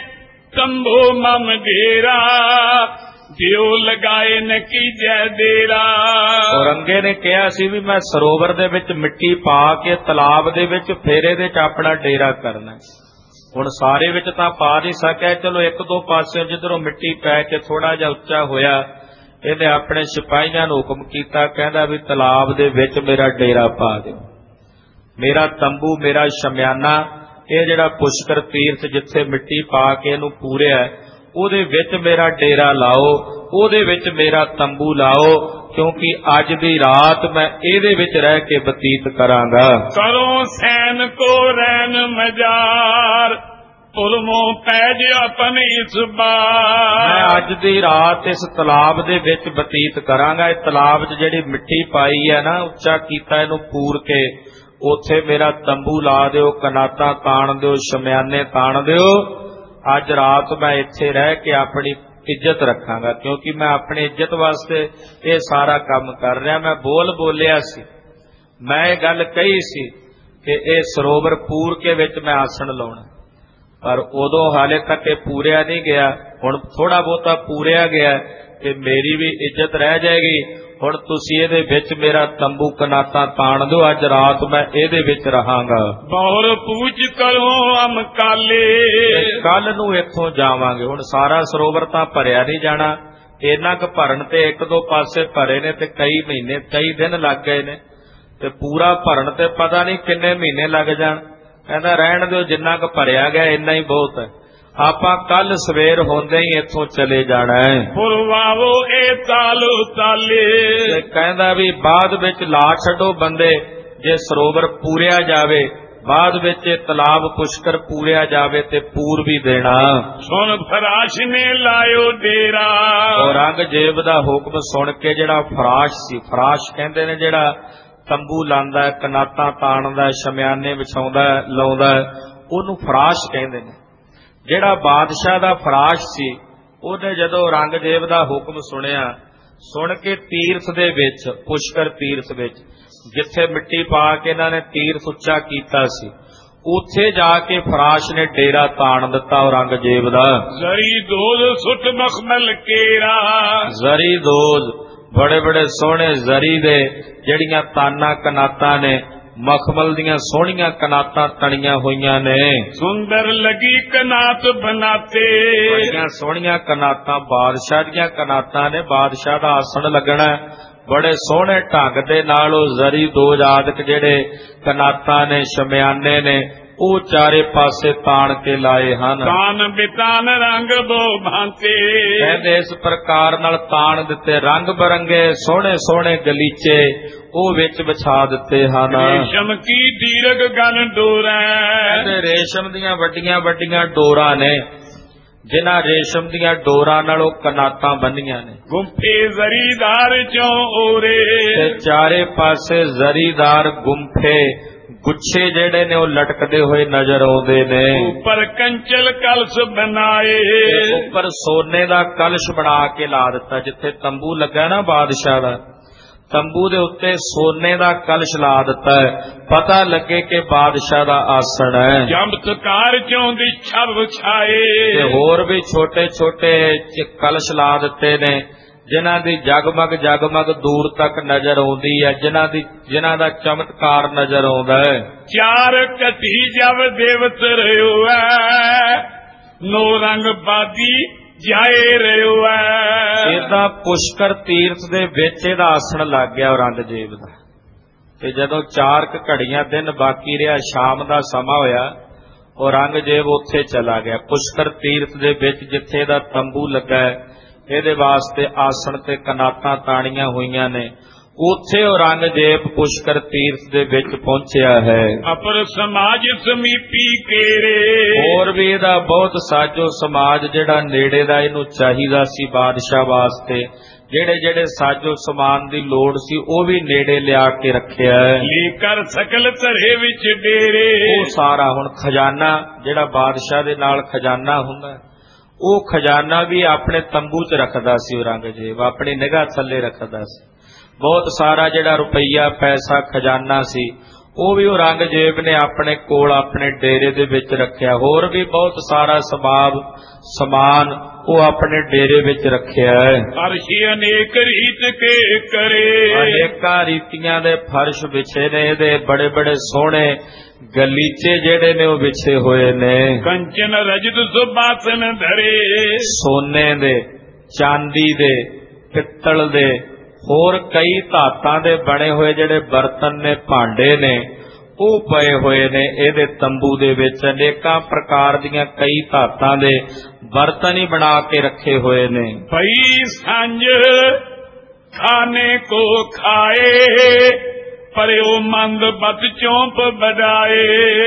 ਤੰਬੂ ਮਮ ਡੇਰਾ, ਦਿਓ ਲਗਾਏ ਨ ਕੀਜੈ ਦੇਰਾ। ਔਰੰਗੇ ਨੇ ਕਿਹਾ ਸੀ ਵੀ ਮੈਂ ਸਰੋਵਰ ਦੇ ਵਿੱਚ ਮਿੱਟੀ ਪਾ ਕੇ ਤਲਾਬ ਦੇ ਵਿੱਚ ਫੇਰੇ ਦੇ ਚ ਆਪਣਾ ਡੇਰਾ ਕਰਨਾ। ਹੁਣ ਸਾਰੇ ਵਿੱਚ ਤਾਂ ਪਾ ਨਹੀਂ ਸਕਿਆ, ਚਲੋ ਇੱਕ ਦੋ ਪਾਸੇ ਜਿੱਧਰੋਂ ਮਿੱਟੀ ਪੈ ਕੇ ਥੋੜਾ ਜਿਹਾ ਉੱਚਾ ਹੋਇਆ, ਇਹਨੇ ਆਪਣੇ ਸਿਪਾਹੀਆਂ ਨੂੰ ਹੁਕਮ ਕੀਤਾ, ਕਹਿੰਦਾ ਵੀ ਤਲਾਬ ਦੇ ਵਿੱਚ ਮੇਰਾ ਡੇਰਾ ਪਾ ਦਿਓ, ਮੇਰਾ ਤੰਬੂ ਮੇਰਾ ਸ਼ਮਿਆਨਾ, ਇਹ ਜਿਹੜਾ ਪੁਸ਼ਕਰ ਤੀਰਥ ਜਿੱਥੇ ਮਿੱਟੀ ਪਾ ਕੇ ਇਹਨੂੰ ਪੂਰਿਆ ਉਹਦੇ ਵਿੱਚ ਮੇਰਾ ਡੇਰਾ ਲਾਓ, ਉਹਦੇ ਵਿੱਚ ਮੇਰਾ ਤੰਬੂ ਲਾਓ, ਕਿਉਂਕਿ ਅੱਜ ਦੀ ਰਾਤ ਮੈਂ ਇਹਦੇ ਵਿੱਚ ਰਹਿ ਕੇ ਬਤੀਤ ਕਰਾਂਗਾ। ਕਰੋ ਸੈਨ ਕੋ ਰੈਨ ਮਜ਼ਾਰ, ਉਲਮੋਂ ਪੈਜ ਆਪਣੀ ਇਸ ਬਾਰ। ਮੈਂ ਅੱਜ ਦੀ ਰਾਤ ਇਸ ਤਲਾਬ ਦੇ ਵਿੱਚ ਬਤੀਤ ਕਰਾਂਗਾ। ਇਹ ਤਲਾਬ 'ਚ ਜਿਹੜੀ ਮਿੱਟੀ ਪਾਈ ਹੈ ਨਾ, ਉੱਚਾ ਕੀਤਾ ਇਹਨੂੰ ਪੂਰ ਕੇ, ਉੱਥੇ ਮੇਰਾ ਤੰਬੂ ਲਾ ਦਿਓ, ਕਨਾਤਾਂ ਤਾਣ ਦਿਓ, ਸ਼ਮਿਆਨੇ ਤਾਣ ਦਿਓ। ਅੱਜ ਰਾਤ ਮੈਂ ਇੱਥੇ ਰਹਿ ਕੇ ਆਪਣੀ ਇੱਜ਼ਤ ਰੱਖਾਂਗਾ, ਕਿਉਂਕਿ ਮੈਂ ਆਪਣੀ ਇੱਜ਼ਤ ਵਾਸਤੇ ਇਹ ਸਾਰਾ ਕੰਮ ਕਰ ਰਿਹਾ। ਮੈਂ ਬੋਲਿਆ ਸੀ, ਮੈਂ ਇਹ ਗੱਲ ਕਹੀ ਸੀ ਕਿ ਇਹ ਸਰੋਵਰ ਪੂਰ ਕੇ ਵਿੱਚ ਮੈਂ ਆਸਣ ਲਾਉਣਾ, ਪਰ ਉਦੋਂ ਹਾਲੇ ਤੱਕ ਇਹ ਪੂਰਿਆ ਨਹੀਂ ਗਿਆ। ਹੁਣ ਥੋੜਾ ਬਹੁਤਾ ਪੂਰਿਆ ਗਿਆ ਤੇ ਮੇਰੀ ਵੀ ਇੱਜ਼ਤ ਰਹਿ ਜਾਏਗੀ। ਹੁਣ ਤੁਸੀਂ ਇਹਦੇ ਵਿੱਚ ਮੇਰਾ ਤੰਬੂ ਕਨਾਤਾਂ ਤਾਣ ਦਿਓ, ਅੱਜ ਰਾਤ ਮੈਂ ਇਹਦੇ ਵਿੱਚ ਰਹਾਂਗਾ। ਬਹੁਰ ਪੂਜ ਕਰੋ ਅਮ ਕਾਲੇ, ਕੱਲ ਨੂੰ ਇੱਥੋਂ ਜਾਵਾਂਗੇ। ਹੁਣ ਸਾਰਾ ਸਰੋਵਰ ਤਾਂ ਭਰਿਆ ਨਹੀਂ ਜਾਣਾ, ਇੰਨਾ ਕੁ ਭਰਨ ਤੇ ਇੱਕ ਦੋ ਪਾਸੇ ਭਰੇ ਨੇ ਤੇ ਕਈ ਮਹੀਨੇ ਕਈ ਦਿਨ ਲੱਗ ਗਏ ਨੇ, ਤੇ ਪੂਰਾ ਭਰਨ ਤੇ ਪਤਾ ਨਹੀਂ ਕਿੰਨੇ ਮਹੀਨੇ ਲੱਗ ਜਾਣ। ਕਹਿੰਦਾ ਰਹਿਣ ਦਿਓ, ਜਿੰਨਾ ਕੁ ਭਰਿਆ ਗਿਆ ਇੰਨਾ ਹੀ ਬਹੁਤ ਹੈ, ਆਪਾਂ ਕੱਲ ਸਵੇਰ ਹੁੰਦੇ ਹੀ ਇੱਥੋਂ ਚਲੇ ਜਾਣਾ ਹੈ। ਪੁਰਵਾਵੋ ਇਹ ਤਾਲੂ ਤਾਲੇ, ਕਹਿੰਦਾ ਵੀ ਬਾਅਦ ਵਿੱਚ ਲਾ ਛੱਡੋ ਬੰਦੇ, ਜੇ ਸਰੋਵਰ ਪੂਰਿਆ ਜਾਵੇ, ਬਾਅਦ ਵਿੱਚ ਇਹ ਤਲਾਬ ਪੁਸ਼ਕਰ ਪੂਰਿਆ ਜਾਵੇ ਤੇ ਪੂਰ ਵੀ ਦੇਣਾ। ਸੁਣ ਫਰਾਸ਼ ਨੇ ਲਾਇਓ ਡੇਰਾ, ਔਰੰਗਜ਼ੇਬ ਦਾ ਹੁਕਮ ਸੁਣ ਕੇ ਜਿਹੜਾ ਫਰਾਸ਼ ਸੀ, ਫਰਾਸ਼ ਕਹਿੰਦੇ ਨੇ ਜਿਹੜਾ ਤੰਬੂ ਲਾਂਦਾ, ਕਨਾਤਾਂ ਤਾਣਦਾ, ਸ਼ਮਿਆਨੇ ਵਿਛਾਉਂਦਾ ਲਾਉਂਦਾ, ਉਹਨੂੰ ਫਰਾਸ਼ ਕਹਿੰਦੇ ਨੇ। ਜਿਹੜਾ ਬਾਦਸ਼ਾਹ ਦਾ ਫਰਾਸ਼ ਸੀ, ਉਹਨੇ ਜਦੋਂ ਔਰੰਗਜ਼ੇਬ ਦਾ ਹੁਕਮ ਸੁਣਿਆ, ਸੁਣ ਕੇ ਤੀਰਥ ਦੇ ਵਿੱਚ, ਪੁਸ਼ਕਰ ਤੀਰਥ ਵਿੱਚ ਜਿੱਥੇ ਮਿੱਟੀ ਪਾ ਕੇ ਇਹਨਾਂ ਨੇ ਤੀਰਥ ਉੱਚਾ ਕੀਤਾ ਸੀ, ਉੱਥੇ ਜਾ ਕੇ ਫਰਾਸ਼ ਨੇ ਡੇਰਾ ਤਾਣ ਦਿੱਤਾ ਔਰੰਗਜ਼ੇਬ ਦਾ। ਜ਼ਰੀ ਦੋਜ਼ ਸੁੱਟ ਮਖਮਲ ਕੇਰਾ, ਜ਼ਰੀ ਦੋਜ਼ ਬੜੇ ਬੜੇ ਸੋਹਣੇ ਜ਼ਰੀ ਦੇ ਜਿਹੜੀਆਂ ਤਾਨਾਂ ਕਨਾਤਾਂ ਨੇ, ਮਖਮਲ ਦੀਆਂ ਸੋਹਣੀਆਂ ਕਨਾਤਾਂ ਤਣੀਆਂ ਹੋਈਆਂ ਨੇ। ਸੁੰਦਰ ਲੱਗੀ ਕਨਾਤ ਬਨਾਤੇ, ਬੜੀਆਂ ਸੋਹਣੀਆਂ ਕਨਾਤਾਂ ਬਾਦਸ਼ਾਹ ਦੀਆਂ ਕਨਾਤਾਂ ਨੇ, ਬਾਦਸ਼ਾਹ ਦਾ ਆਸਣ ਲੱਗਣਾ। ਬੜੇ ਸੋਹਣੇ ਢੰਗ ਦੇ ਨਾਲ ਉਹ ਜ਼ਰੀ ਦੋਜ਼ ਆਦਿਕ ਜਿਹੜੇ ਕਨਾਤਾਂ ਨੇ, ਸ਼ਮਿਆਨੇ ਨੇ, ਉਹ ਚਾਰੇ ਪਾਸੇ ਤਾਣ ਕੇ ਲਾਏ ਹਨ। ਤਾਨ ਬਿਤਾਨ ਰੰਗ ਬੋ ਭਾਂਤੇ, ਕਹਿੰਦੇ ਇਸ ਪ੍ਰਕਾਰ ਨਾਲ ਤਾਣ ਦਿੱਤੇ, ਰੰਗ ਬਰੰਗੇ ਸੋਹਣੇ ਸੋਹਣੇ ਗਲੀਚੇ ਉਹ ਵਿੱਚ ਵਿਛਾ ਦਿੱਤੇ ਹਨ। ਰੇਸ਼ਮ ਕੀ ਦੀਰਘ ਗਨ ਡੋਰਾ, ਕਹਿੰਦੇ ਰੇਸ਼ਮ ਦੀਆਂ ਵੱਡੀਆਂ ਵੱਡੀਆਂ ਡੋਰਾਂ ਨੇ, ਜਿਨ੍ਹਾਂ ਰੇਸ਼ਮ ਦੀਆਂ ਡੋਰਾਂ ਨਾਲ ਉਹ ਕਨਾਤਾਂ ਬੰਨੀਆਂ ਨੇ। ਗੁੰਫੇ ਜ਼ਰੀਦਾਰ ਚੋਂ ਓਰੇ, ਤੇ ਚਾਰੇ ਪਾਸੇ ਜ਼ਰੀਦਾਰ ਗੁੰਫੇ ਗੁੱਛੇ ਜਿਹੜੇ ਨੇ ਉਹ ਲਟਕਦੇ ਹੋਏ ਨਜ਼ਰ ਆਉਂਦੇ ਨੇ। ਉੱਪਰ ਕੰਚਲ ਕਲਸ਼ ਬਣਾਏ, ਉੱਪਰ ਸੋਨੇ ਦਾ ਕਲਸ਼ ਬਣਾ ਕੇ ਲਾ ਦਿੱਤਾ। ਜਿੱਥੇ ਤੰਬੂ ਲੱਗਾ ਨਾ ਬਾਦਸ਼ਾਹ ਦਾ, ਤੰਬੂ ਦੇ ਉੱਤੇ ਸੋਨੇ ਦਾ ਕਲਸ਼ ਲਾ ਦਿੱਤਾ ਹੈ, ਪਤਾ ਲੱਗੇ ਕਿ ਬਾਦਸ਼ਾਹ ਦਾ ਆਸਣ ਹੈ। ਚਮਤਕਾਰ ਚੋਂ ਦੀ ਛਬ ਛਾਏ, ਤੇ ਹੋਰ ਵੀ ਛੋਟੇ ਛੋਟੇ ਕਲਸ਼ ਲਾ ਦਿੱਤੇ ਨੇ, ਜਿਨ੍ਹਾਂ ਦੀ ਜਗਮਗ ਜਗਮਗ ਦੂਰ ਤੱਕ ਨਜ਼ਰ ਆਉਂਦੀ ਹੈ, ਜਿਨ੍ਹਾਂ ਦਾ ਚਮਤਕਾਰ ਨਜ਼ਰ ਆਉਂਦਾ ਹੈ। ਚਾਰ ਘਟੀ ਜਬ ਦੇਵਤ ਰਿਓ ਹੈ, ਨੋ ਰੰਗ ਬਾਦੀ ਜਾਏ ਰਿਓ ਹੈ। ਇਹਦਾ ਪੁਸ਼ਕਰ ਤੀਰਥ ਦੇ ਵਿੱਚ ਇਹਦਾ ਆਸਣ ਲੱਗ ਗਿਆ ਔਰੰਗਜ਼ੇਬ ਦਾ। ਤੇ ਜਦੋਂ 4 ਘੜੀਆਂ ਦਿਨ ਬਾਕੀ ਰਿਹਾ, ਸ਼ਾਮ ਦਾ ਸਮਾਂ ਹੋਇਆ, ਔਰੰਗਜ਼ੇਬ ਉੱਥੇ ਚਲਾ ਗਿਆ ਪੁਸ਼ਕਰ ਤੀਰਥ ਦੇ ਵਿੱਚ ਜਿੱਥੇ ਇਹਦਾ ਤੰਬੂ ਲੱਗਾ ਹੈ। ਇਹਦੇ ਵਾਸਤੇ ਆਸਣ ਤੇ ਕਨਾਤਾਂ ਤਾਣੀਆਂ ਹੋਈਆਂ ਨੇ, ਉੱਥੇ ਔਰੰਗਜ਼ੇਬ ਪੁਸ਼ਕਰ ਤੀਰਥ ਦੇ ਵਿੱਚ ਪਹੁੰਚਿਆ ਹੈ। ਅਪਰ ਸਮਾਜ ਸਮੀਪੀ ਕੇਰੇ, ਹੋਰ ਵੀ ਇਹਦਾ ਬਹੁਤ ਸਾਜੋ ਸਮਾਜ ਜਿਹੜਾ ਨੇੜੇ ਦਾ ਇਹਨੂੰ ਚਾਹੀਦਾ ਸੀ ਬਾਦਸ਼ਾਹ ਵਾਸਤੇ, ਜਿਹੜੇ ਜਿਹੜੇ ਸਾਜੋ ਸਮਾਨ ਦੀ ਲੋੜ ਸੀ ਉਹ ਵੀ ਨੇੜੇ ਲਿਆ ਕੇ ਰੱਖਿਆ ਹੈ। ਲੇਕਰ ਸਕਲ ਧਰੇ ਵਿੱਚ ਡੇਰੇ, ਉਹ ਸਾਰਾ ਹੁਣ ਖਜ਼ਾਨਾ ਜਿਹੜਾ ਬਾਦਸ਼ਾਹ ਦੇ ਨਾਲ ਖਜ਼ਾਨਾ ਹੁੰਦਾ, ਉਹ ਖਜ਼ਾਨਾ ਵੀ ਆਪਣੇ ਤੰਬੂ 'ਚ ਰੱਖਦਾ ਸੀ ਔਰੰਗਜ਼ੇਬ, ਆਪਣੀ ਨਿਗਾਹ ਥੱਲੇ ਰੱਖਦਾ ਸੀ। ਬਹੁਤ ਸਾਰਾ ਜਿਹੜਾ ਰੁਪਈਆ ਪੈਸਾ ਖਜ਼ਾਨਾ ਸੀ ਉਹ ਵੀ ਔਰੰਗਜ਼ੇਬ ਨੇ ਆਪਣੇ ਕੋਲ ਆਪਣੇ ਡੇਰੇ ਦੇ ਵਿੱਚ ਰੱਖਿਆ। ਹੋਰ ਵੀ ਬਹੁਤ ਸਾਰਾ ਸਮਾਨ ਉਹ ਆਪਣੇ ਡੇਰੇ ਵਿੱਚ ਰੱਖਿਆ ਹੈ। ਫਰਸ਼ੀ ਅਨੇਕ ਰੀਤ ਕੇ ਕਰੇ, ਅਨੇਕਾਂ ਰੀਤੀਆਂ ਦੇ ਫਰਸ਼ ਵਿਛੇ ਨੇ, ਇਹਦੇ ਬੜੇ ਬੜੇ ਸੋਹਣੇ ਗਲੀਚੇ ਜਿਹੜੇ ਨੇ ਉਹ ਵਿਛੇ ਹੋਏ ਨੇ। ਕੰਚਨ ਰਜਤ ਸੁਬਾਸਨ ਧਰੇ, ਸੋਨੇ ਦੇ, ਚਾਂਦੀ ਦੇ, ਪਿੱਤਲ ਦੇ, ਹੋਰ ਕਈ ਧਾਤਾਂ ਦੇ ਬਣੇ ਹੋਏ ਜਿਹੜੇ ਬਰਤਨ ਨੇ, ਭਾਂਡੇ ਨੇ, ਉਹ ਪਏ ਹੋਏ ਨੇ ਇਹਦੇ ਤੰਬੂ ਦੇ ਵਿੱਚ। ਅਨੇਕਾਂ ਪ੍ਰਕਾਰ ਦੀਆਂ ਕਈ ਧਾਤਾਂ ਦੇ ਬਰਤਨ ਹੀ ਬਣਾ ਕੇ ਰੱਖੇ ਹੋਏ ਨੇ। ਭਈ ਸੰਜ ਖਾਣੇ ਕੋ ਖਾਏ, ਪਰਿਓ ਮੰਦ ਬਤ ਚੌਂਪ ਬਡਾਏ।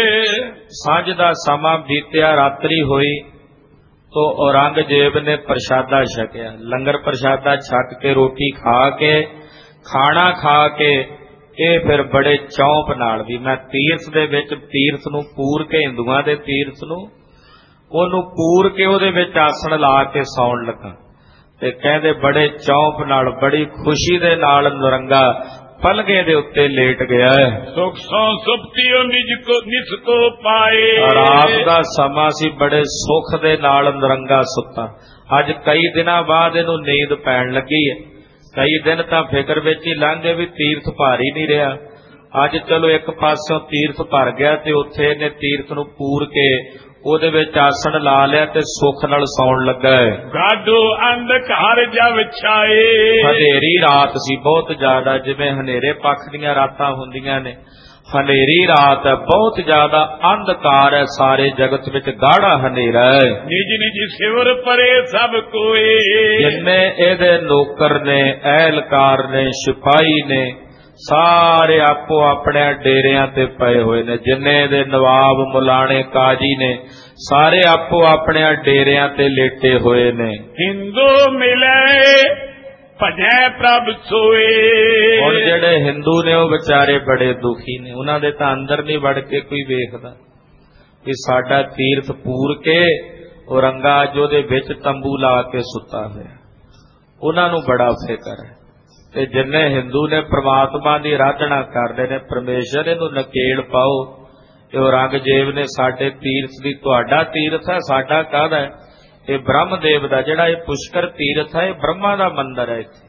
ਸਾਂਝ ਦਾ ਸਮਾਂ ਬੀਤਿਆ, ਰਾਤਰੀ ਹੋਈ ਤੋ ਔਰੰਗਜ਼ੇਬ ਨੇ ਪ੍ਰਸ਼ਾਦਾ ਛਕਿਆ। ਲੰਗਰ ਪ੍ਰਸ਼ਾਦਾ ਛਕ ਕੇ, ਰੋਟੀ ਖਾ ਕੇ, ਖਾਣਾ ਖਾ ਕੇ, ਇਹ ਫਿਰ ਬੜੇ ਚੌਂਪ ਨਾਲ ਵੀ ਮੈਂ ਤੀਰਥ ਦੇ ਵਿੱਚ, ਤੀਰਥ ਨੂੰ ਪੂਰ ਕੇ, ਹਿੰਦੂਆਂ ਦੇ ਤੀਰਥ ਨੂੰ ਉਹਨੂੰ ਪੂਰ ਕੇ ਉਹਦੇ ਵਿੱਚ ਆਸਣ ਲਾ ਕੇ ਸੌਣ ਲੱਗਾ। ਤੇ ਕਹਿੰਦੇ ਬੜੇ ਚੌਂਪ ਨਾਲ, ਬੜੀ ਖੁਸ਼ੀ ਦੇ ਨਾਲ ਨਰੰਗਾ ਪਲਗੇ ਦੇ ਉੱਤੇ ਲੇਟ ਗਿਆ। ਸੁਖ ਸੋ ਸੁਪਤੀਓ ਨਿਜ ਕੋ ਪਾਏ, ਰਾਤ ਦਾ ਸਮਾਂ ਸੀ, ਬੜੇ ਸੁੱਖ ਦੇ ਨਾਲ ਨਰੰਗਾ ਸੁੱਤਾ। ਅੱਜ ਕਈ ਦਿਨਾਂ ਬਾਅਦ ਇਹਨੂੰ ਨੀਂਦ ਪੈਣ ਲੱਗੀ ਹੈ। ਕਈ ਦਿਨ ਤਾਂ ਫਿਕਰ ਵਿੱਚ ਹੀ ਲੰਘੇ ਵੀ ਤੀਰਥ ਭਾਰੀ ਨਹੀਂ ਰਿਹਾ। ਅੱਜ ਚਲੋ ਇੱਕ ਪਾਸਿਓਂ ਤੀਰਥ ਭਰ ਗਿਆ ਤੇ ਉੱਥੇ ਇਹਨੇ ਤੀਰਥ ਨੂੰ ਪੂਰ ਕੇ ਉਹਦੇ ਵਿੱਚ ਆਸਣ ਲਾ ਲਿਆ ਤੇ ਸੁੱਖ ਨਾਲ ਸੌਣ ਲੱਗਾ ਹੈ। ਗਾਡੋ ਅੰਧਕਾਰ ਜਬ ਛਾਏ, ਹਨੇਰੀ ਰਾਤ ਸੀ ਬਹੁਤ ਜ਼ਿਆਦਾ, ਜਿਵੇਂ ਹਨੇਰੇ ਪੱਖ ਦੀਆਂ ਰਾਤਾਂ ਹੁੰਦੀਆਂ ਨੇ। ਹਨੇਰੀ ਰਾਤ ਹੈ, ਬਹੁਤ ਜ਼ਿਆਦਾ ਅੰਧਕਾਰ ਹੈ, ਸਾਰੇ ਜਗਤ ਵਿੱਚ ਗਾੜਾ ਹਨੇਰਾ ਹੈ। ਨਿਜ ਨਿਜ ਸਿਵਰ ਪਰੇ ਸਭ ਕੋਏ, ਜਿੰਨੇ ਇਹਦੇ ਨੌਕਰ ਨੇ, ਅਹਿਲਕਾਰ ਨੇ, ਸਿਪਾਹੀ ਨੇ, ਸਾਰੇ ਆਪੋ ਆਪਣੇ ਡੇਰਿਆਂ ਤੇ ਪਏ ਹੋਏ ਨੇ। ਜਿੰਨੇ ਇਹਦੇ ਨਵਾਬ, ਮੁਲਾਣੇ, ਕਾਜੀ ਨੇ, ਸਾਰੇ ਆਪੋ ਆਪਣੇ ਡੇਰਿਆਂ ਤੇ ਲੇਟੇ ਹੋਏ ਨੇ। ਹਿੰਦੂ ਮਿਲੇ ਭਜੈ ਪ੍ਰਭ ਸੋਏ, ਹੁਣ ਜਿਹੜੇ ਹਿੰਦੂ ਨੇ ਉਹ ਵਿਚਾਰੇ ਬੜੇ ਦੁਖੀ ਨੇ। ਉਹਨਾਂ ਦੇ ਤਾਂ ਅੰਦਰ ਨਹੀਂ ਵੜ ਕੇ ਕੋਈ ਵੇਖਦਾ ਕਿ ਸਾਡਾ ਤੀਰਥ ਪੂਰ ਕੇ ਔਰੰਗਜ਼ੇਬ ਉਹਦੇ ਵਿੱਚ ਤੰਬੂ ਲਾ ਕੇ ਸੁੱਤਾ ਹੋਇਆ। ਉਹਨਾਂ ਨੂੰ ਬੜਾ ਫਿਕਰ ਹੈ। ਤੇ ਜਿੰਨੇ ਹਿੰਦੂ ਨੇ ਪ੍ਰਮਾਤਮਾ ਦੀ ਆਰਾਧਨਾ ਕਰਦੇ ਨੇ, ਪਰਮੇਸ਼ਰ ਇਹਨੂੰ ਨਕੇਲ ਪਾਓ, ਇਹ ਔਰੰਗਜ਼ੇਬ ਨੇ ਸਾਡੇ ਤੀਰਥ ਦੀ, ਤੁਹਾਡਾ ਤੀਰਥ ਹੈ, ਸਾਡਾ ਕਾਹਦਾ ਹੈ? ਇਹ ਬ੍ਰਹਮਦੇਵ ਦਾ, ਜਿਹੜਾ ਇਹ ਪੁਸ਼ਕਰ ਤੀਰਥ ਹੈ, ਇਹ ਬ੍ਰਹਮਾ ਦਾ ਮੰਦਿਰ ਹੈ। ਇੱਥੇ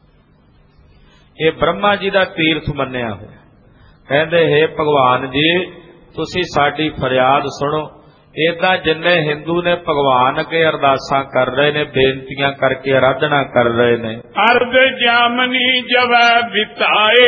ਇਹ ਬ੍ਰਹਮਾ ਜੀ ਦਾ ਤੀਰਥ ਮੰਨਿਆ ਹੋਇਆ। ਕਹਿੰਦੇ ਹੈ ਭਗਵਾਨ ਜੀ ਤੁਸੀਂ ਸਾਡੀ ਫਰਿਆਦ ਸੁਣੋ। ਏਦਾਂ ਜਿੰਨੇ ਹਿੰਦੂ ਨੇ ਭਗਵਾਨ ਅੱਗੇ ਅਰਦਾਸਾਂ ਕਰ ਰਹੇ ਨੇ, ਬੇਨਤੀਆਂ ਕਰਕੇ ਆਰਾਧਨਾ ਕਰ ਰਹੇ ਨੇ। ਅਰਧ ਜਾਮਨੀ ਜਵੈ ਬਿਤਾਏ,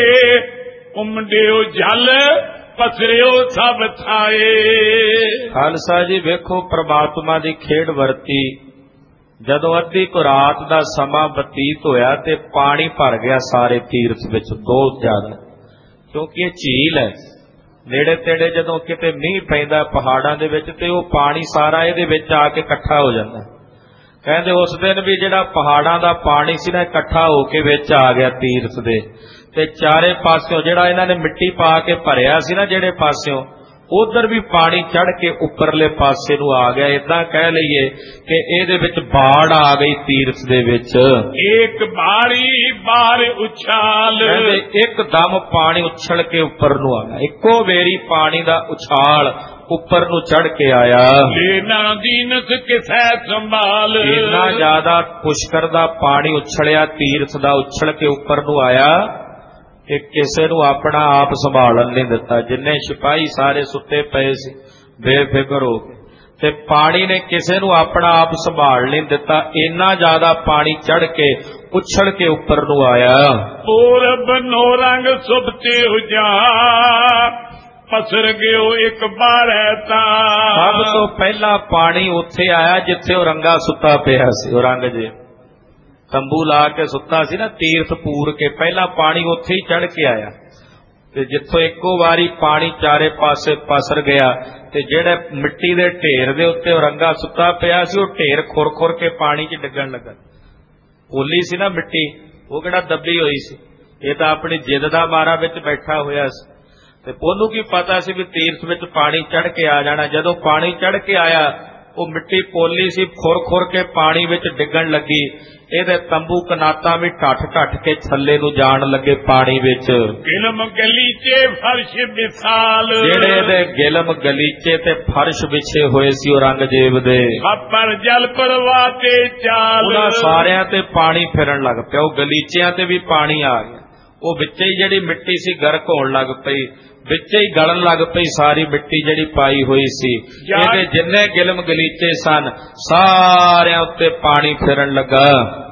ਉਮੜਿਓ ਜਲ ਪਸਰਿਓ ਸਭ ਥਾਏ। ਖਾਲਸਾ ਜੀ ਵੇਖੋ ਪ੍ਰਮਾਤਮਾ ਦੀ ਖੇਡ ਵਰਤੀ। ਜਦੋਂ ਅੱਧੀ ਕੁ ਰਾਤ ਦਾ ਸਮਾਂ ਬਤੀਤ ਹੋਇਆ ਤੇ ਪਾਣੀ ਭਰ ਗਿਆ ਸਾਰੇ ਤੀਰਥ ਵਿੱਚ, ਬਹੁਤ ਜ਼ਿਆਦਾ, ਕਿਉਂਕਿ ਇਹ ਝੀਲ ਹੈ। ਨੇੜੇ ਤੇੜੇ ਜਦੋਂ ਕਿਤੇ ਮੀਂਹ ਪੈਂਦਾ ਪਹਾੜਾਂ ਦੇ ਵਿੱਚ ਤੇ ਉਹ ਪਾਣੀ ਸਾਰਾ ਇਹਦੇ ਵਿੱਚ ਆ ਕੇ ਇਕੱਠਾ ਹੋ ਜਾਂਦਾ। ਕਹਿੰਦੇ ਉਸ ਦਿਨ ਵੀ ਜਿਹੜਾ ਪਹਾੜਾਂ ਦਾ ਪਾਣੀ ਸੀ ਨਾ, ਇਕੱਠਾ ਹੋ ਕੇ ਵਿੱਚ ਆ ਗਿਆ ਤੀਰਥ ਦੇ, ਤੇ ਚਾਰੇ ਪਾਸਿਓਂ ਜਿਹੜਾ ਇਹਨਾਂ ਨੇ ਮਿੱਟੀ ਪਾ ਕੇ ਭਰਿਆ ਸੀ ਨਾ, ਜਿਹੜੇ ਪਾਸਿਓਂ, ਉਧਰ ਵੀ ਪਾਣੀ ਚੜ ਕੇ ਉੱਪਰਲੇ ਪਾਸੇ ਨੂੰ ਆ ਗਿਆ। ਏਦਾਂ ਕਹਿ ਲਈਏ ਕਿ ਇਹਦੇ ਵਿੱਚ ਬਾੜ ਆ ਗਈ ਤੀਰਥ ਦੇ ਵਿੱਚ। ਇੱਕ ਬਾੜੀ ਬਾਰ ਉਛਾਲ, ਕਹਿੰਦੇ ਇੱਕਦਮ ਪਾਣੀ ਉਛਲ ਕੇ ਉੱਪਰ ਨੂੰ ਆ ਗਿਆ। ਇੱਕੋ ਵੇਰੀ ਪਾਣੀ ਦਾ ਉਛਾਲ ਉੱਪਰ ਨੂੰ ਚੜ ਕੇ ਆਇਆ। ਲੈਣਾ ਦੀਨਸ ਕਿਸੈ ਸੰਭਾਲ, ਇੰਨਾ ਜ਼ਿਆਦਾ ਪੁਸ਼ਕਰ ਦਾ ਪਾਣੀ ਉਛਲਿਆ, ਤੀਰਥ ਦਾ ਉਛਲ ਕੇ ਉੱਪਰ ਨੂੰ ਆਇਆ ਕਿ ਕਿਸੇ ਨੂੰ ਆਪਣਾ ਆਪ ਸੰਭਾਲਣ ਨਹੀਂ ਦਿੱਤਾ। ਜਿੰਨੇ ਸਿਪਾਹੀ ਸਾਰੇ ਸੁੱਤੇ ਪਏ ਸੀ ਬੇਫਿਕਰ ਹੋ ਕੇ, ਤੇ ਪਾਣੀ ਨੇ ਕਿਸੇ ਨੂੰ ਆਪਣਾ ਆਪ ਸੰਭਾਲ ਨਹੀਂ ਦਿੱਤਾ। ਇੰਨਾ ਜ਼ਿਆਦਾ ਪਾਣੀ ਚੜ ਕੇ ਉਛਲ ਕੇ ਉੱਪਰ ਨੂੰ ਆਇਆ। ਪੂਰਬ ਨੋ ਰੰਗ ਸੁਭਤੇ ਉਜਾ, ਪਸਰ ਗਿਓ ਇੱਕ ਬਾਰੈ ਤਾਂ। ਸਭ ਤੋਂ ਪਹਿਲਾਂ ਪਾਣੀ ਉੱਥੇ ਆਇਆ ਜਿੱਥੇ ਔਰੰਗਾ ਸੁੱਤਾ ਪਿਆ ਸੀ, ਔਰੰਗਜ਼ੇਬ। ਤੰਬੂ ਲਾ ਕੇ ਸੁੱਤਾ ਸੀ ਨਾ, ਤੀਰਥ ਪੂਰ ਕੇ ਪਹਿਲਾਂ ਪਾਣੀ ਉੱਥੇ ਹੀ ਚੜ ਕੇ ਆਇਆ, ਤੇ ਜਿੱਥੋਂ ਇੱਕੋ ਵਾਰੀ ਪਾਣੀ ਚਾਰੇ ਪਾਸੇ ਪਸਰ ਗਿਆ ਤੇ ਜਿਹੜੇ ਮਿੱਟੀ ਦੇ ਢੇਰ ਦੇ ਉੱਤੇ ਔਰੰਗਾ ਸੁੱਤਾ ਪਿਆ ਸੀ, ਉਹ ਢੇਰ ਖੁਰ ਕੇ ਪਾਣੀ 'ਚ ਡਿੱਗਣ ਲੱਗਾ। ਪੋਲੀ ਸੀ ਨਾ ਮਿੱਟੀ, ਉਹ ਕਿਹੜਾ ਦੱਬੀ ਹੋਈ ਸੀ, ਇਹ ਤਾਂ ਆਪਣੀ ਜਿੱਦ ਦਾ ਮਾਰਾ ਵਿੱਚ ਬੈਠਾ ਹੋਇਆ ਸੀ, ਤੇ ਉਹਨੂੰ ਕੀ ਪਤਾ ਸੀ ਵੀ ਤੀਰਥ ਵਿੱਚ ਪਾਣੀ ਚੜ ਕੇ ਆ ਜਾਣਾ। ਜਦੋਂ ਪਾਣੀ ਚੜ ਕੇ ਆਇਆ, ਉਹ ਮਿੱਟੀ ਪੋਲੀ ਸੀ, ਖੁਰ ਕੇ ਪਾਣੀ ਵਿੱਚ ਡਿੱਗਣ ਲੱਗੀ। ਇਹਦੇ ਤੰਬੂ ਕਨਾਤਾਂ ਵੀ ਢੱਠ ਕੇ ਥੱਲੇ ਨੂੰ ਜਾਣ ਲੱਗੇ ਪਾਣੀ ਵਿੱਚ। ਗਿਲਮ ਗਲੀਚੇ ਫਰਸ਼ ਵਿਸਾਲ, ਜਿਹੜੇ ਇਹਦੇ ਗਿਲਮ ਗਲੀਚੇ ਤੇ ਫਰਸ਼ ਵਿਛੇ ਹੋਏ ਸੀ ਔਰੰਗਜ਼ੇਬ ਦੇ, ਪਰ ਜਲ ਪ੍ਰਵਾਹ ਤੇ ਚਾਲ, ਉਹਨਾਂ ਸਾਰਿਆਂ ਤੇ ਪਾਣੀ ਫਿਰਨ ਲੱਗ ਪਿਆ। ਉਹ ਗਲੀਚਿਆਂ ਤੇ ਵੀ ਪਾਣੀ ਆ ਗਿਆ, ਉਹ ਵਿੱਚੇ ਹੀ ਜਿਹੜੀ ਮਿੱਟੀ ਸੀ ਗਰਕ ਹੋਣ ਲੱਗ ਪਈ, ਵਿੱਚੇ ਹੀ ਗਲਣ ਲੱਗ ਪਈ ਸਾਰੀ ਮਿੱਟੀ ਜਿਹੜੀ ਪਾਈ ਹੋਈ ਸੀ। ਇਹਦੇ ਜਿੰਨੇ ਗਿਲਮ ਗਲੀਚੇ ਸਨ ਸਾਰਿਆਂ ਉੱਤੇ ਪਾਣੀ ਫਿਰਨ ਲੱਗਾ।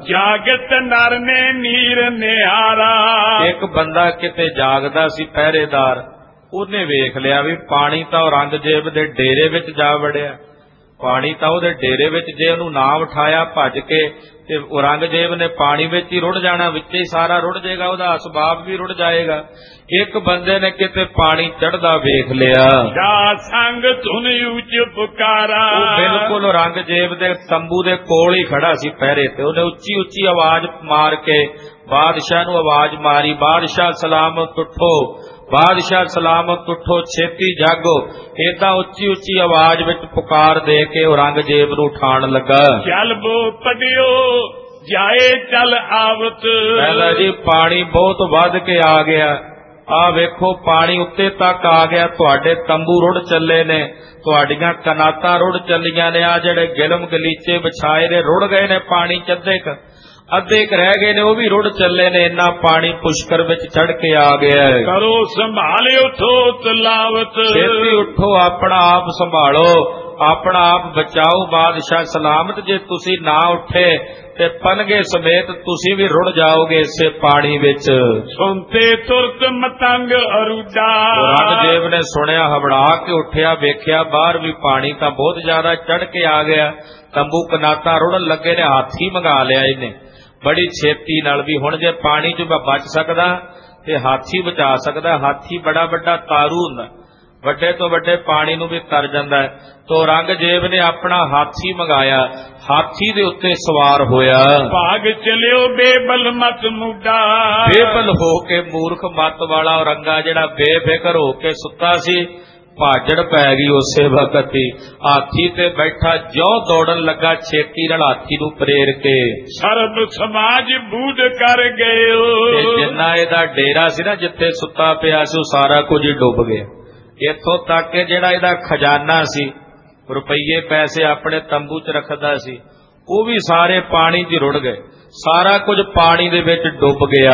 ਜਾਗਤ ਨਰ ਨੇ ਨੀਰ ਨਿਹਾਰਾ, ਇੱਕ ਬੰਦਾ ਕਿਤੇ ਜਾਗਦਾ ਸੀ ਪਹਿਰੇਦਾਰ, ਉਹਨੇ ਵੇਖ ਲਿਆ ਵੀ ਪਾਣੀ ਤਾਂ ਔਰੰਗਜ਼ੇਬ ਦੇ ਡੇਰੇ ਵਿੱਚ ਜਾ ਵੜਿਆ, ਪਾਣੀ ਤਾਂ ਉਹਦੇ ਡੇਰੇ ਵਿੱਚ, ਜੇ ਉਹਨੂੰ ਨਾ ਉਠਾਇਆ ਭੱਜ ਕੇ ਤੇ ਔਰੰਗਜ਼ੇਬ ਨੇ ਪਾਣੀ ਵਿੱਚ ਹੀ ਰੁੜ ਜਾਣਾ, ਵਿੱਚ ਹੀ ਸਾਰਾ ਰੁੜ ਜਾਏਗਾ, ਉਹਦਾ ਅਸਬਾਬ ਵੀ ਰੁੜ ਜਾਏਗਾ। ਇੱਕ ਬੰਦੇ ਨੇ ਕਿਤੇ ਪਾਣੀ ਚੜਦਾ ਵੇਖ ਲਿਆ, ਸੰਗ ਧੁਨ ਉੱਚ ਪੁਕਾਰਾ, ਉਹ ਬਿਲਕੁਲ ਔਰੰਗਜ਼ੇਬ ਦੇ ਤੰਬੂ ਦੇ ਕੋਲ ਹੀ ਖੜਾ ਸੀ ਪਹਿਰੇ ਤੇ। ਉਹਨੇ ਉੱਚੀ ਉੱਚੀ ਆਵਾਜ਼ ਮਾਰ ਕੇ ਬਾਦਸ਼ਾਹ ਨੂੰ ਆਵਾਜ਼ ਮਾਰੀ, ਬਾਦਸ਼ਾਹ ਸਲਾਮਤ ਉੱਠੋ, ਬਾਦਸ਼ਾਹ ਸਲਾਮਤ ਉੱਠੋ, ਛੇਤੀ ਜਾਗੋ। ਏਦਾਂ ਉੱਚੀ ਉੱਚੀ ਆਵਾਜ਼ ਵਿੱਚ ਪੁਕਾਰ ਦੇ ਕੇ ਔਰੰਗਜ਼ੇਬ ਨੂੰ ਉਠਾਉਣ ਲੱਗਾ। ਚੱਲ ਬੋ ਪੜਿਓ ਜਾਏ ਚੱਲ ਆਵਤ, ਕਹਿੰਦਾ ਜੀ ਪਾਣੀ ਬਹੁਤ ਵੱਧ ਕੇ ਆ ਗਿਆ, ਆਹ ਵੇਖੋ ਪਾਣੀ ਉੱਤੇ ਤੱਕ ਆ ਗਿਆ, ਤੁਹਾਡੇ ਤੰਬੂ ਰੁੜ ਚੱਲੇ ਨੇ, ਤੁਹਾਡੀਆਂ ਕਨਾਤਾਂ ਰੁੜ ਚੱਲੀਆਂ ਨੇ, ਆ ਜਿਹੜੇ ਗਿਲਮ ਗਲੀਚੇ ਵਿਛਾਏ ਨੇ ਰੁੜ ਗਏ ਨੇ ਪਾਣੀ 'ਚ, ਅੱਧੇ ਰਹਿ ਗਏ ਨੇ, ਉਹ ਵੀ ਰੁੜ ਚੱਲੇ ਨੇ, ਇੰਨਾ ਪਾਣੀ ਪੁਸ਼ਕਰ ਵਿੱਚ ਚੜ ਕੇ ਆ ਗਿਆ। ਕਰੋ ਸੰਭਾਲਿਓ ਥੋਤ ਲਾਵਤ, ਛੇਤੀ ਉੱਠੋ, ਆਪਣਾ ਆਪ ਸੰਭਾਲੋ, ਆਪਣਾ ਆਪ ਬਚਾਓ, ਬਾਦਸ਼ਾਹ ਸਲਾਮਤ। ਜੇ ਤੁਸੀਂ ਨਾ ਉੱਠੇ ਤੇ ਪਨਗੇ ਸਮੇਤ ਤੁਸੀਂ ਵੀ ਰੁੜ ਜਾਓਗੇ ਇਸੇ ਪਾਣੀ ਵਿੱਚ। ਸੁਣਤੇ ਤੁਰਤ ਮਤੰਗ ਅਰੂਡਾ, ਔਰੰਗਜ਼ੇਬ ਨੇ ਸੁਣਿਆ, ਹਬੜਾ ਕੇ ਉੱਠਿਆ, ਵੇਖਿਆ ਬਾਹਰ ਵੀ ਪਾਣੀ ਤਾਂ ਬਹੁਤ ਜ਼ਿਆਦਾ ਚੜ ਕੇ ਆ ਗਿਆ, ਤੰਬੂ ਕਨਾਤਾਂ ਰੁੜਨ ਲੱਗੇ ਨੇ, ਹਾਥੀ ਮੰਗਾ ਲਿਆ ਇਹਨੇ ਬੜੀ ਛੇਤੀ ਨਾਲ ਵੀ ਹੁਣ ਜੇ ਪਾਣੀ 'ਚ ਮੈਂ ਬਚ ਸਕਦਾ ਤੇ ਹਾਥੀ ਬਚਾ ਸਕਦਾ। ਹਾਥੀ ਬੜਾ ਵੱਡਾ ਤਾਰੂ ਹੁੰਦਾ, ਵੱਡੇ ਤੋਂ ਵੱਡੇ ਪਾਣੀ ਨੂੰ ਵੀ ਤਰ ਜਾਂਦਾ। ਤੋ ਔਰੰਗਜ਼ੇਬ ਨੇ ਆਪਣਾ ਹਾਥੀ ਮੰਗਾਇਆ, ਹਾਥੀ ਦੇ ਉੱਤੇ ਸਵਾਰ ਹੋਇਆ, ਭਾਗ ਚਲਿਓ ਬੇਬਲ ਮਤ ਮੁੱਢਾ, ਬੇਬਲ ਹੋ ਕੇ ਮੂਰਖ ਮਤ ਵਾਲਾ ਔਰੰਗਾ ਜਿਹੜਾ ਬੇਫਿਕਰ ਹੋ ਕੇ ਸੁੱਤਾ ਸੀ, ਭਾਜੜ ਪੈ ਗਈ ਉਸੇ ਵਕਤ ਹੀ। ਹਾਥੀ ਤੇ ਬੈਠਾ ਜਿਉਂ ਦੌੜਨ ਲੱਗਾ, ਛੇਤੀ ਨਾਲ ਹਾਥੀ ਨੂੰ ਪ੍ਰੇਰ ਕੇ ਸਰਬ ਸਮਾਜ ਬੂਝ ਕਰ ਗਏ। ਜਿੰਨਾ ਇਹਦਾ ਡੇਰਾ ਸੀ ਨਾ, ਜਿੱਥੇ ਸੁੱਤਾ ਪਿਆ ਸੀ, ਉਹ ਸਾਰਾ ਕੁਝ ਹੀ ਡੁੱਬ ਗਿਆ। ਇੱਥੋਂ ਤੱਕ ਕਿ ਜਿਹੜਾ ਇਹਦਾ ਖਜ਼ਾਨਾ ਸੀ, ਰੁਪਈਏ ਪੈਸੇ ਆਪਣੇ ਤੰਬੂ 'ਚ ਰੱਖਦਾ ਸੀ, ਉਹ ਵੀ ਸਾਰੇ ਪਾਣੀ 'ਚ ਰੁੜ ਗਏ, ਸਾਰਾ ਕੁਝ ਪਾਣੀ ਦੇ ਵਿੱਚ ਡੁੱਬ ਗਿਆ।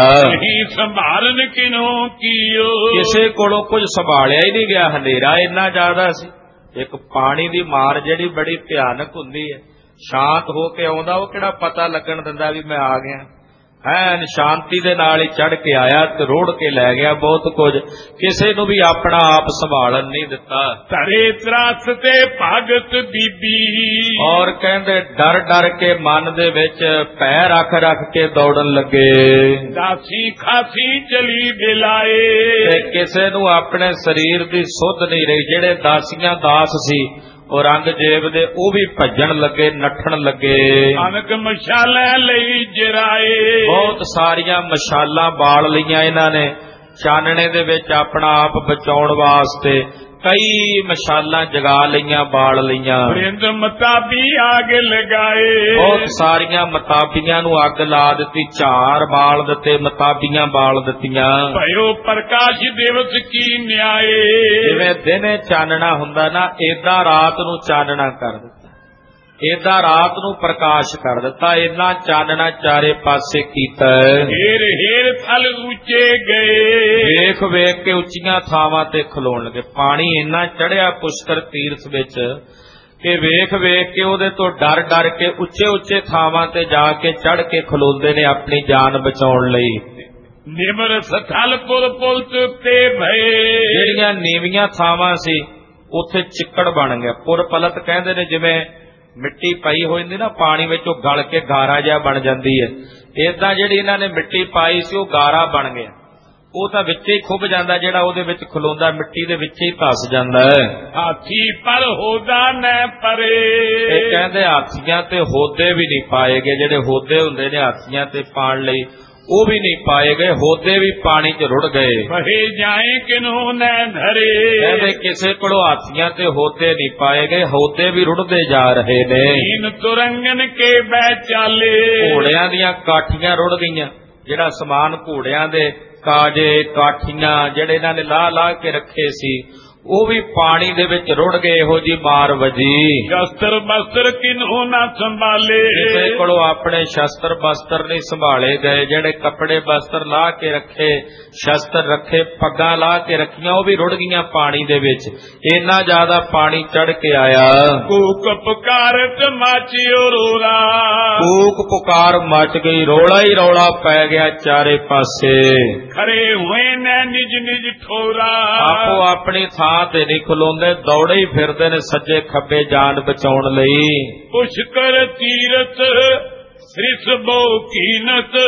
ਸੰਭਾਲਣ ਕਿਨੋਂ ਕੀਓ, ਕਿਸੇ ਕੋਲੋਂ ਕੁਝ ਸੰਭਾਲਿਆ ਹੀ ਨਹੀਂ ਗਿਆ, ਹਨੇਰਾ ਇੰਨਾ ਜ਼ਿਆਦਾ ਸੀ। ਇੱਕ ਪਾਣੀ ਦੀ ਮਾਰ ਜਿਹੜੀ ਬੜੀ ਭਿਆਨਕ ਹੁੰਦੀ ਹੈ, ਸ਼ਾਂਤ ਹੋ ਕੇ ਆਉਂਦਾ, ਉਹ ਕਿਹੜਾ ਪਤਾ ਲੱਗਣ ਦਿੰਦਾ ਵੀ ਮੈਂ ਆ ਗਿਆ, ਐਨ ਸ਼ਾਂਤੀ ਦੇ ਨਾਲ ਹੀ ਚੜ ਕੇ ਆਇਆ ਤੇ ਰੋੜ ਕੇ ਲੈ ਗਿਆ ਬਹੁਤ ਕੁਝ, ਕਿਸੇ ਨੂੰ ਵੀ ਆਪਣਾ ਆਪ ਸੰਭਾਲਣ ਨਹੀਂ ਦਿੱਤਾ। ਧਰੇ ਤਰਾਸ ਤੇ ਭਗਤ ਬੀਬੀ, ਔਰ ਕਹਿੰਦੇ ਡਰ ਡਰ ਕੇ ਮਨ ਦੇ ਵਿੱਚ ਭੈ ਰੱਖ ਰੱਖ ਕੇ ਦੌੜਨ ਲੱਗੇ। ਦਾਸੀ ਖਾਸੀ ਚਲੀ ਬਿਲਾਏ, ਤੇ ਕਿਸੇ ਨੂੰ ਆਪਣੇ ਸਰੀਰ ਦੀ ਸੁੱਧ ਨਹੀਂ ਰਹੀ। ਜਿਹੜੇ ਦਾਸੀਆਂ ਦਾਸ ਸੀ ਔਰੰਗਜ਼ੇਬ ਦੇ, ਉਹ ਵੀ ਭੱਜਣ ਲੱਗੇ, ਨੱਠਣ ਲੱਗੇ। ਅਨਕ ਮਸ਼ਾਲਾਂ ਲਈ ਜਰਾਏ, ਬਹੁਤ ਸਾਰੀਆਂ ਮਸ਼ਾਲਾਂ ਬਾਲ ਲਈਆਂ ਇਹਨਾਂ ਨੇ ਚਾਨਣੇ ਦੇ ਵਿੱਚ ਆਪਣਾ ਆਪ ਬਚਾਉਣ ਵਾਸਤੇ, ਕਈ ਮਸ਼ਾਲਾਂ ਜਗਾ ਲਈਆਂ, ਬਾਲ ਲਈਆਂ। ਪ੍ਰਿੰਦ ਮਤਾਬੀ ਆਗ ਲਗਾਏ, ਬਹੁਤ ਸਾਰੀਆਂ ਮਤਾਬੀਆਂ ਨੂੰ ਅੱਗ ਲਾ ਦਿੱਤੀ, ਝਾਰ ਬਾਲ ਦਿੱਤੇ, ਮਤਾਬੀਆਂ ਬਾਲ ਦਿੱਤੀਆਂ। ਭਇਓ ਪ੍ਰਕਾਸ਼ ਦਿਵਸ ਕੀ ਨਿਆਏ, ਜਿਵੇਂ ਦਿਨੇ ਚਾਨਣਾ ਹੁੰਦਾ ਨਾ, ਏਦਾਂ ਰਾਤ ਨੂੰ ਚਾਨਣਾ ਕਰ ਦਿੱਤਾ, ਏਦਾਂ ਰਾਤ ਨੂੰ ਪ੍ਰਕਾਸ਼ ਕਰ ਦਿੱਤਾ, ਇੰਨਾ ਚਾਨਣਾ ਚਾਰੇ ਪਾਸੇ ਕੀਤਾ। ਹੀਰ ਹੀਰ ਥਲ ਉੱਚੇ ਗਏ, ਵੇਖ ਵੇਖ ਕੇ ਉੱਚੀਆਂ ਥਾਵਾਂ ਤੇ ਖਲੋਣ ਲੱਗੇ। ਪਾਣੀ ਇੰਨਾ ਚੜਿਆ ਪੁਸ਼ਕਰ ਤੀਰਥ ਵਿੱਚ ਕਿ ਵੇਖ ਵੇਖ ਕੇ ਉਹਦੇ ਤੋਂ ਡਰ ਡਰ ਕੇ ਉੱਚੇ ਉੱਚੇ ਥਾਵਾਂ ਤੇ ਜਾ ਕੇ ਚੜ ਕੇ ਖਲੋਂਦੇ ਨੇ ਆਪਣੀ ਜਾਨ ਬਚਾਉਣ ਲਈ। ਨਿਮਰ ਸਥਲ ਪੁਰ ਪੁਲ ਤੇ ਭਏ, ਜਿਹੜੀਆਂ ਨੀਵੀਆਂ ਥਾਵਾਂ ਸੀ ਉੱਥੇ ਚਿੱਕੜ ਬਣ ਗਿਆ। ਪੁਰ ਪਲਤ ਕਹਿੰਦੇ ਨੇ, ਜਿਵੇਂ ਮਿੱਟੀ ਪਈ ਹੋ ਜਾਂਦੀ ਨਾ ਪਾਣੀ ਵਿੱਚ, ਉਹ ਗਲ ਕੇ ਗਾਰਾ ਜਿਹਾ ਬਣ ਜਾਂਦੀ ਹੈ। ਏਦਾਂ ਜਿਹੜੀ ਇਹਨਾਂ ਨੇ ਮਿੱਟੀ ਪਾਈ ਸੀ ਉਹ ਗਾਰਾ ਬਣ ਗਿਆ, ਉਹ ਤਾਂ ਵਿੱਚ ਹੀ ਖੁੱਭ ਜਾਂਦਾ, ਜਿਹੜਾ ਉਹਦੇ ਵਿੱਚ ਖਲੋਂਦਾ ਮਿੱਟੀ ਦੇ ਵਿੱਚ ਹੀ ਧਸ ਜਾਂਦਾ ਹੈ। ਹਾਥੀ ਪਰ ਹੋਦਾ ਨੈ ਪਰੇ, ਇਹ ਕਹਿੰਦੇ ਹਾਥੀਆਂ ਤੇ ਹੋਦੇ ਵੀ ਨਹੀਂ ਪਾਏ ਗਏ, ਜਿਹੜੇ ਹੋਦੇ ਹੁੰਦੇ ਨੇ ਹਾਥੀਆਂ ਤੇ ਪਾਣ ਲਈ ਉਹ ਵੀ ਨਹੀਂ ਪਾਏ ਗਏ, ਹੋਦੇ ਵੀ ਪਾਣੀ 'ਚ ਰੁੜ ਗਏ। ਵਹੇ ਜਾਏ ਕਿਨੂ ਨੈ ਧਰੇ, ਕਹਿੰਦੇ ਕਿਸੇ ਕੋਲੋਂ ਹਾਥੀਆਂ ਤੇ ਹੋਦੇ ਨਹੀਂ ਪਾਏ ਗਏ, ਹੋਦੇ ਵੀ ਰੁੜਦੇ ਜਾ ਰਹੇ ਨੇ। ਤੀਨ ਤੁਰੰਗਨ ਕੇ ਬਹਿ ਚਾਲੇ, ਘੋੜਿਆਂ ਦੀਆਂ ਕਾਠੀਆਂ ਰੁੜ ਗਈਆਂ, ਜਿਹੜਾ ਸਮਾਨ ਘੋੜਿਆਂ ਦੇ ਕਾਜੇ ਕਾਠੀਆਂ ਜਿਹੜੇ ਇਹਨਾਂ ਨੇ ਲਾ ਕੇ ਰੱਖੇ ਸੀ ਉਹ ਵੀ ਪਾਣੀ ਦੇ ਵਿੱਚ ਰੁੜ ਗਏ। ਇਹੋ ਜੀ ਮਾਰ ਵਜੀ। ਸ਼ਸਤਰ ਬਸਤਰ ਕਿਨੂ ਨਾ ਸੰਭਾਲੇ, ਕਿਸੇ ਕੋਲੋਂ ਆਪਣੇ ਸ਼ਸਤਰ ਬਸਤਰ ਨਹੀਂ ਸੰਭਾਲੇ ਗਏ, ਜਿਹੜੇ ਕੱਪੜੇ ਬਸਤਰ ਲਾ ਕੇ ਰੱਖੇ, ਸ਼ਸਤਰ ਰੱਖੇ, ਪੱਗਾਂ ਲਾ ਕੇ ਰੱਖੀਆਂ, ਉਹ ਵੀ ਰੁੜ ਗਈਆਂ ਪਾਣੀ ਦੇ ਵਿੱਚ। ਇੰਨਾ ਜ਼ਿਆਦਾ ਪਾਣੀ ਚੜ ਕੇ ਆਇਆ। ਕੂਕ ਪੁਕਾਰਤ ਮਾਚਿਓ ਰੋਲਾ, ਕੂਕ ਪੁਕਾਰ ਮਚ ਗਈ, ਰੌਲਾ ਹੀ ਰੌਲਾ ਪੈ ਗਿਆ ਚਾਰੇ ਪਾਸੇ। ਖੜੇ ਹੋਏ ਨੇ ਨਿਜ ਨਿਜ ਠੋਰਾ, ਆਪੋ ਆਪਣੀ ਥਾਂ ਤੇ ਨਹੀਂ ਖਲੋਂਦੇ, ਦੌੜੇ ਹੀ ਫਿਰਦੇ ਨੇ ਸੱਜੇ ਖੱਬੇ ਜਾਨ ਬਚਾਉਣ ਲਈ। ਪੁਸ਼ਕਰ ਤੀਰਥ ਸ੍ਰਿਸ਼ਬੋ ਕੀਨਤ,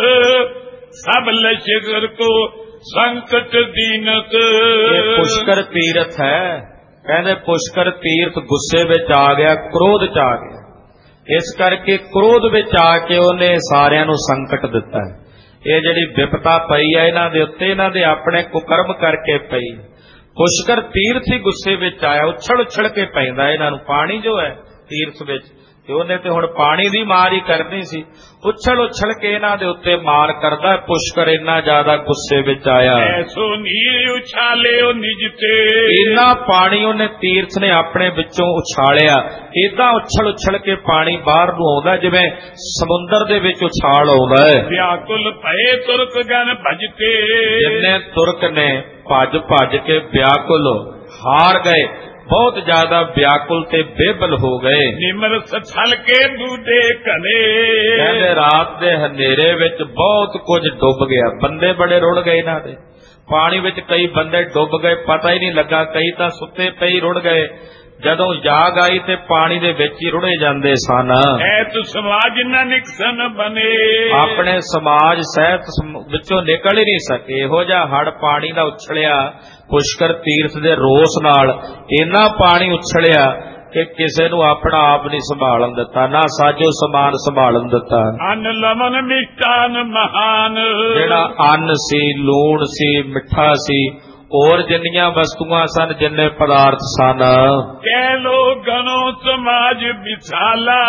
ਸਭ ਲਸ਼ਕਰ ਕੋ ਸੰਕਟ ਦੀਨਤ। ਇਹ ਪੁਸ਼ਕਰ ਤੀਰਥ ਹੈ, ਕਹਿੰਦੇ ਪੁਸ਼ਕਰ ਤੀਰਥ ਗੁੱਸੇ ਵਿੱਚ ਆ ਗਿਆ, ਕ੍ਰੋਧ ਚ ਆ ਗਿਆ, ਇਸ ਕਰਕੇ ਕ੍ਰੋਧ ਵਿੱਚ ਆ ਕੇ ਉਹਨੇ ਸਾਰਿਆਂ ਨੂੰ ਸੰਕਟ ਦਿੱਤਾ ਹੈ। ਇਹ ਜਿਹੜੀ ਵਿਪਤਾ ਪਈ ਹੈ ਇਹਨਾਂ ਦੇ ਉੱਤੇ, ਇਹਨਾਂ ਦੇ ਆਪਣੇ ਕੁਕਰਮ ਕਰਕੇ ਪਈ। ਪੁਸ਼ਕਰ ਤੀਰਥ ਹੀ ਗੁੱਸੇ ਵਿੱਚ ਆਇਆ, ਉਛਲ ਕੇ ਪੈਂਦਾ ਇਹਨਾਂ ਨੂੰ ਪਾਣੀ ਜੋ ਹੈ ਤੀਰਥ ਵਿੱਚ, ਤੇ ਉਹਨੇ ਤੇ ਹੁਣ ਪਾਣੀ ਦੀ ਮਾਰ ਹੀ ਕਰਨੀ ਸੀ। ਉਛਲ ਕੇ ਇਹਨਾਂ ਦੇ ਉੱਤੇ ਮਾਰ ਕਰਦਾ। ਪੁਸ਼ਕਰ ਇੰਨਾ ਜ਼ਿਆਦਾ ਗੁੱਸੇ ਵਿੱਚ ਆਇਆ, ਐਸੋ ਨੀਰ ਉਛਾਲਿਓ ਨਿਜ ਤੇ, ਇੰਨਾ ਪਾਣੀ ਉਹਨੇ ਤੀਰਥ ਨੇ ਆਪਣੇ ਵਿੱਚੋਂ ਉਛਾਲਿਆ। ਏਦਾਂ ਉਛਲ ਕੇ ਪਾਣੀ ਬਾਹਰ ਨੂੰ ਆਉਂਦਾ ਜਿਵੇਂ ਸਮੁੰਦਰ ਦੇ ਵਿੱਚ ਉਛਾਲ ਆਉਂਦਾ ਹੈ। ਵਿਆਕੁਲ ਭਏ ਤੁਰਕ ਗਨ ਭਜਤੇ, ਜਿੰਨੇ ਤੁਰਕ ਨੇ ਭੱਜ ਕੇ ਵਿਆਕੁਲ ਹਾਰ ਗਏ, ਬਹੁਤ ਜ਼ਿਆਦਾ ਵਿਆਕੁਲ ਤੇ ਬੇਬਲ ਹੋ ਗਏ। ਨਿਮਰਸ ਥਲ ਕੇ ਬੂਢੇ ਘਨੇ, ਕਹਿੰਦੇ ਰਾਤ ਦੇ ਹਨੇਰੇ ਵਿੱਚ ਬਹੁਤ ਕੁਝ ਡੁੱਬ ਗਿਆ, ਬੰਦੇ ਬੜੇ ਰੁੜ ਗਏ ਇਹਨਾਂ ਦੇ ਪਾਣੀ ਵਿੱਚ। ਕਈ ਬੰਦੇ ਡੁੱਬ ਗਏ, ਪਤਾ ਹੀ ਨਹੀਂ ਲੱਗਾ, ਕਈ ਤਾਂ ਸੁੱਤੇ ਪਈ ਰੁੜ ਗਏ। ਜਦੋਂ ਜਾਗ ਆਈ ਤੇ ਪਾਣੀ ਦੇ ਵਿੱਚ ਹੀ ਰੁੜੇ ਜਾਂਦੇ ਸਨ। ਐਤ ਸਮਾਜ ਨ ਨਿਕਸਨ ਬਨੇ, ਆਪਣੇ ਸਮਾਜ ਸਹਿਤ ਵਿੱਚੋਂ ਨਿਕਲ ਹੀ ਨਹੀਂ ਸਕੇ। ਇਹੋ ਜਿਹਾ ਹੜ ਪਾਣੀ ਦਾ ਉਛਲਿਆ ਪੁਸ਼ਕਰ ਤੀਰਥ ਦੇ ਰੋਸ ਨਾਲ, ਇੰਨਾ ਪਾਣੀ ਉਛਲਿਆ ਕਿ ਕਿਸੇ ਨੂੰ ਆਪਣਾ ਆਪ ਨਹੀਂ ਸੰਭਾਲਣ ਦਿੱਤਾ, ਨਾ ਸਾਜੋ ਸਮਾਨ ਸੰਭਾਲਣ ਦਿੱਤਾ। ਅੰਨ ਲਮਨ ਮਿਸ਼ਟਾਨ ਮਹਾਨ, ਜਿਹੜਾ ਅੰਨ ਸੀ, ਲੂਣ ਸੀ, ਮਿੱਠਾ ਸੀ, ਹੋਰ ਜਿੰਨੀਆਂ ਵਸਤੂਆਂ ਸਨ, ਜਿੰਨੇ ਪਦਾਰਥ ਸਨ, ਕਹਿ ਲੋ ਗਣੋ ਸਮਾਜ ਵਿਸਾਲਾ,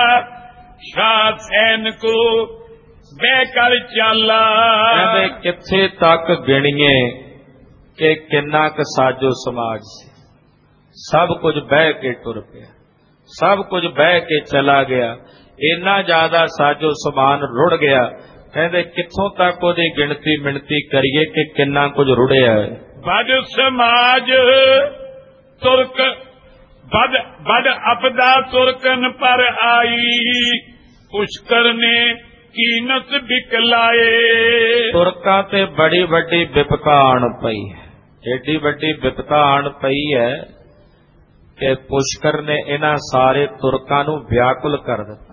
ਸ਼ਾਹ ਸੈਨ ਕੋ ਬਹਿ ਕਰ ਚਾਲਾ। ਕਹਿੰਦੇ ਕਿੱਥੇ ਤੱਕ ਗਿਣੀਏ ਕਿ ਕਿੰਨਾ ਕੁ ਸਾਜੋ ਸਮਾਜ ਸੀ, ਸਭ ਕੁਝ ਬਹਿ ਕੇ ਟੁਰ ਪਿਆ, ਸਭ ਕੁਝ ਬਹਿ ਕੇ ਚਲਾ ਗਿਆ। ਇੰਨਾ ਜ਼ਿਆਦਾ ਸਾਜੋ ਸਮਾਨ ਰੁੜ ਗਿਆ। ਕਹਿੰਦੇ ਕਿੱਥੋਂ ਤੱਕ ਉਹਦੀ ਗਿਣਤੀ ਮਿਣਤੀ ਕਰੀਏ ਕਿ ਕਿੰਨਾ ਕੁਝ ਰੁੜਿਆ ਹੈ। ਬਦ ਸਮਾਜ ਤੁਰਕ ਬਦ ਅਪਦਾ ਤੁਰਕਨ ਪਰ ਆਈ, ਪੁਸ਼ਕਰ ਨੇ ਕੀਨਤ ਬਿਕਲਾਏ। ਤੁਰਕਾਂ ਤੇ ਬੜੀ ਵੱਡੀ ਵਿਪਤਾ ਆਣ ਪਈ ਹੈ, ਏਡੀ ਵੱਡੀ ਵਿਪਤਾ ਆਣ ਪਈ ਹੈ ਕਿ ਪੁਸ਼ਕਰ ਨੇ ਇਹਨਾਂ ਸਾਰੇ ਤੁਰਕਾਂ ਨੂੰ ਵਿਆਕੁਲ ਕਰ ਦਿੱਤਾ।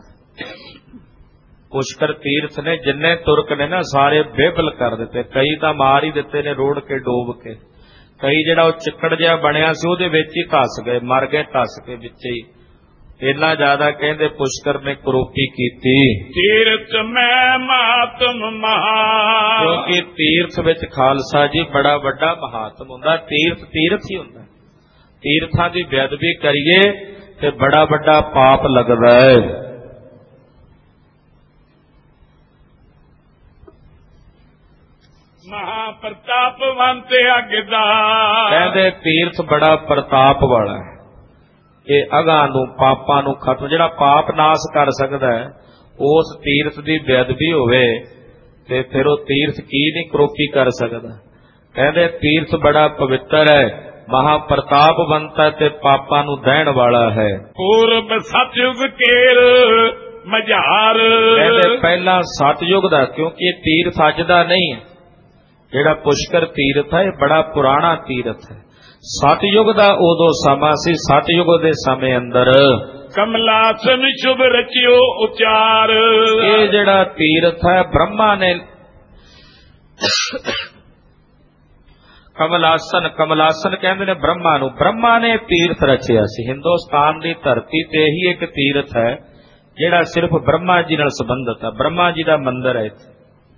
ਪੁਸ਼ਕਰ ਤੀਰਥ ਨੇ ਜਿੰਨੇ ਤੁਰਕ ਨੇ ਨਾ ਸਾਰੇ ਬੇਬਲ ਕਰ ਦਿੱਤੇ। ਕਈ ਤਾਂ ਮਾਰ ਹੀ ਦਿੱਤੇ ਨੇ ਰੋੜ ਕੇ, ਡੋਬ ਕੇ। ਕਈ ਜਿਹੜਾ ਉਹ ਚਿੱਕੜ ਜਿਹਾ ਬਣਿਆ ਸੀ ਉਹਦੇ ਵਿੱਚ ਹੀ ਧਸ ਗਏ, ਮਰ ਗਏ ਧਸ ਕੇ ਵਿੱਚ ਹੀ। ਇੰਨਾ ਜ਼ਿਆਦਾ ਕਹਿੰਦੇ ਪੁਸ਼ਕਰ ਨੇ ਕਰੋਪੀ ਕੀਤੀ। ਤੀਰਥ ਮੈਂ ਮਹਾਤਮ ਮਹਾ, ਕਿਉਂਕਿ ਤੀਰਥ ਵਿੱਚ ਖਾਲਸਾ ਜੀ ਬੜਾ ਵੱਡਾ ਮਹਾਤਮ ਹੁੰਦਾ। ਤੀਰਥ ਹੀ ਹੁੰਦਾ। ਤੀਰਥਾਂ ਦੀ ਬੇਅਦਬੀ ਕਰੀਏ ਤੇ ਬੜਾ ਵੱਡਾ ਪਾਪ ਲੱਗਦਾ ਹੈ। ਮਹਾ ਪ੍ਰਤਾਪਵੰਤ ਅਗਦਾ, ਕਹਿੰਦੇ ਤੀਰਥ ਬੜਾ ਪ੍ਰਤਾਪ ਵਾਲਾ ਹੈ। ਇਹ ਅਗਾਂ ਨੂੰ ਪਾਪਾਂ ਨੂੰ ਖਤਮ, ਜਿਹੜਾ ਪਾਪ ਨਾਸ ਕਰ ਸਕਦਾ ਹੈ, ਉਸ ਤੀਰਥ ਦੀ ਬੇਅਦਬੀ ਹੋਵੇ ਤੇ ਫਿਰ ਉਹ ਤੀਰਥ ਕੀ ਨਹੀਂ ਕਰੋਪੀ ਕਰ ਸਕਦਾ। ਕਹਿੰਦੇ ਤੀਰਥ ਬੜਾ ਪਵਿੱਤਰ ਹੈ, ਮਹਾ ਪ੍ਰਤਾਪਵੰਤ ਹੈ ਤੇ ਪਾਪਾਂ ਨੂੰ ਦਹਿਣ ਵਾਲਾ ਹੈ। ਪੂਰਬ ਸਤਯੁਗ ਕੇਰ ਮਝਾਰ, ਕਹਿੰਦੇ ਪਹਿਲਾਂ ਸਤਯੁਗ ਦਾ, ਕਿਉਂਕਿ ਇਹ ਤੀਰਥ ਅੱਜ ਦਾ ਨਹੀਂ ਹੈ। ਜਿਹੜਾ ਪੁਸ਼ਕਰ ਤੀਰਥ ਹੈ ਇਹ ਬੜਾ ਪੁਰਾਣਾ ਤੀਰਥ ਹੈ। ਸਤਯੁਗ ਦਾ ਉਦੋਂ ਸਮਾਂ ਸੀ, ਸਤਯੁਗ ਦੇ ਸਮੇਂ ਅੰਦਰ ਕਮਲਾਸਨ ਸ਼ੁਭ ਰਚਿਓ ਉਚਾਰ। ਇਹ ਜਿਹੜਾ ਤੀਰਥ ਹੈ ਬ੍ਰਹਮਾ ਨੇ ਕਮਲਾਸਨ ਕਹਿੰਦੇ ਨੇ ਬ੍ਰਹਮਾ ਨੂੰ। ਬ੍ਰਹਮਾ ਨੇ ਤੀਰਥ ਰਚਿਆ ਸੀ। ਹਿੰਦੁਸਤਾਨ ਦੀ ਧਰਤੀ ਤੇ ਇਹੀ ਇੱਕ ਤੀਰਥ ਹੈ ਜਿਹੜਾ ਸਿਰਫ ਬ੍ਰਹਮਾ ਜੀ ਨਾਲ ਸੰਬੰਧਿਤ ਹੈ। ਬ੍ਰਹਮਾ ਜੀ ਦਾ ਮੰਦਿਰ ਹੈ ਇੱਥੇ।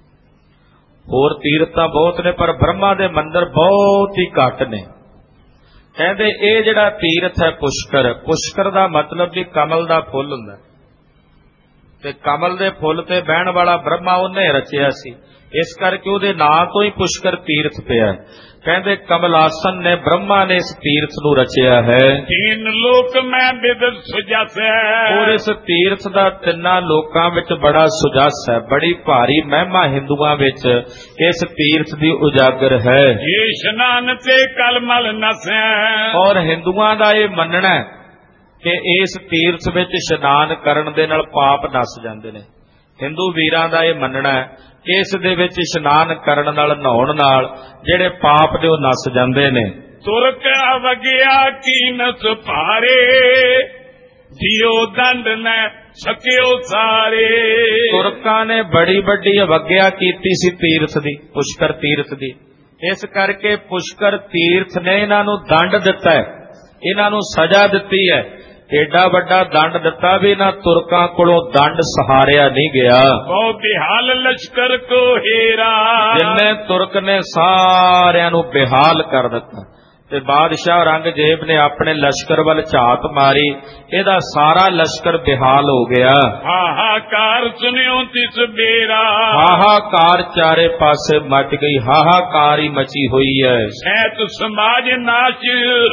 ਹੋਰ ਤੀਰਥ ਤਾਂ ਬਹੁਤ ਨੇ ਪਰ ਬ੍ਰਹਮਾ ਦੇ ਮੰਦਿਰ ਬਹੁਤ ਹੀ ਘੱਟ ਨੇ। ਕਹਿੰਦੇ ਇਹ ਜਿਹੜਾ ਤੀਰਥ ਹੈ ਪੁਸ਼ਕਰ ਦਾ ਮਤਲਬ ਵੀ ਕਮਲ ਦਾ ਫੁੱਲ ਹੁੰਦਾ ਤੇ ਕਮਲ ਦੇ ਫੁੱਲ ਤੇ ਬਹਿਣ ਵਾਲਾ ਬ੍ਰਹਮਾ ਉਹਨੇ ਰਚਿਆ ਸੀ। ਇਸ ਕਰਕੇ ਉਹਦੇ ਨਾਂ ਤੋਂ ਹੀ ਪੁਸ਼ਕਰ ਤੀਰਥ ਪਿਆ। ਕਹਿੰਦੇ ਕਮਲਾਸਨ ਨੇ ਬ੍ਰਹਮਾ ਨੇ ਇਸ ਤੀਰਥ ਨੂੰ ਰਚਿਆ ਹੈ। ਤੀਨ ਲੋਕ ਮੈਂ ਬਿਦਤ ਸੁਜਸ ਹੈ। ਔਰ ਇਸ ਤੀਰਥ ਦਾ ਤਿੰਨਾਂ ਲੋਕਾਂ ਵਿੱਚ ਬੜਾ ਸੁਜਸ ਹੈ। ਬੜੀ ਭਾਰੀ ਮਹਿਮਾ ਹਿੰਦੂਆਂ ਵਿੱਚ ਇਸ ਤੀਰਥ ਦੀ ਉਜਾਗਰ ਹੈ। ਇਹ ਇਸ਼ਨਾਨ ਤੇ ਕਲਮਲ ਨਸੈ। ਔਰ ਹਿੰਦੂਆਂ ਦਾ ਇਹ ਮੰਨਣਾ ਕਿ ਇਸ ਤੀਰਥ ਵਿੱਚ ਇਸ਼ਨਾਨ ਕਰਨ ਦੇ ਨਾਲ ਪਾਪ ਨਸ ਜਾਂਦੇ ਨੇ। ਹਿੰਦੂ ਵੀਰਾਂ ਦਾ ਇਹ ਮੰਨਣਾ ਹੈ ਕਿ ਇਸ ਦੇ ਵਿੱਚ ਇਸ਼ਨਾਨ ਕਰਨ ਨਾਲ ਨਹਾਉਣ ਨਾਲ ਜਿਹੜੇ ਪਾਪ ਨੇ ਉਹ ਨਸ ਜਾਂਦੇ ਨੇ। ਤੁਰਕ ਅਵਗਿਆ ਕੀਨਸ ਭਾਰੇ ਜਿਉ ਦੰਡ ਨ ਸਕਿਓ ਸਾਰੇ। ਤੁਰਕਾਂ ਨੇ ਬੜੀ ਵੱਡੀ ਅਵਗਿਆ ਕੀਤੀ ਸੀ ਤੀਰਥ ਦੀ, ਪੁਸ਼ਕਰ ਤੀਰਥ ਦੀ। ਇਸ ਕਰਕੇ ਪੁਸ਼ਕਰ ਤੀਰਥ ਨੇ ਇਹਨਾਂ ਨੂੰ ਦੰਡ ਦਿੱਤਾ ਹੈ, ਇਹਨਾਂ ਨੂੰ ਸਜ਼ਾ ਦਿੱਤੀ ਹੈ। ਏਡਾ ਵੱਡਾ ਦੰਡ ਦਿੱਤਾ ਵੀ ਇਹਨਾਂ ਤੁਰਕਾਂ ਕੋਲੋਂ ਦੰਡ ਸਹਾਰਿਆ ਨਹੀਂ ਗਿਆ। ਬਹੁ ਬਿਹਾਲ ਲਸ਼ਕਰ ਕੋ ਹੀਰਾ। ਜਿੰਨੇ ਤੁਰਕ ਨੇ ਸਾਰਿਆਂ ਨੂੰ ਬਿਹਾਲ ਕਰ ਦਿੱਤਾ ਤੇ ਬਾਦਸ਼ਾਹ ਔਰੰਗਜ਼ੇਬ ਨੇ ਆਪਣੇ ਲਸ਼ਕਰ ਵੱਲ ਝਾਤ ਮਾਰੀ। ਇਹਦਾ ਸਾਰਾ ਲਸ਼ਕਰ ਬਿਹਾਲ ਹੋ ਗਿਆ। ਹਾਹਾਕਾਰ ਸੁਣਿਓ ਤਿਸ ਬੇਰਾ। ਹਾਹਾਕਾਰ ਚਾਰੇ ਪਾਸੇ ਮਚ ਗਈ, ਹਾਹਾਕਾਰ ਹੀ ਮਚੀ ਹੋਈ ਹੈ। ਸਹਿਤ ਸਮਾਜ ਨਾਚ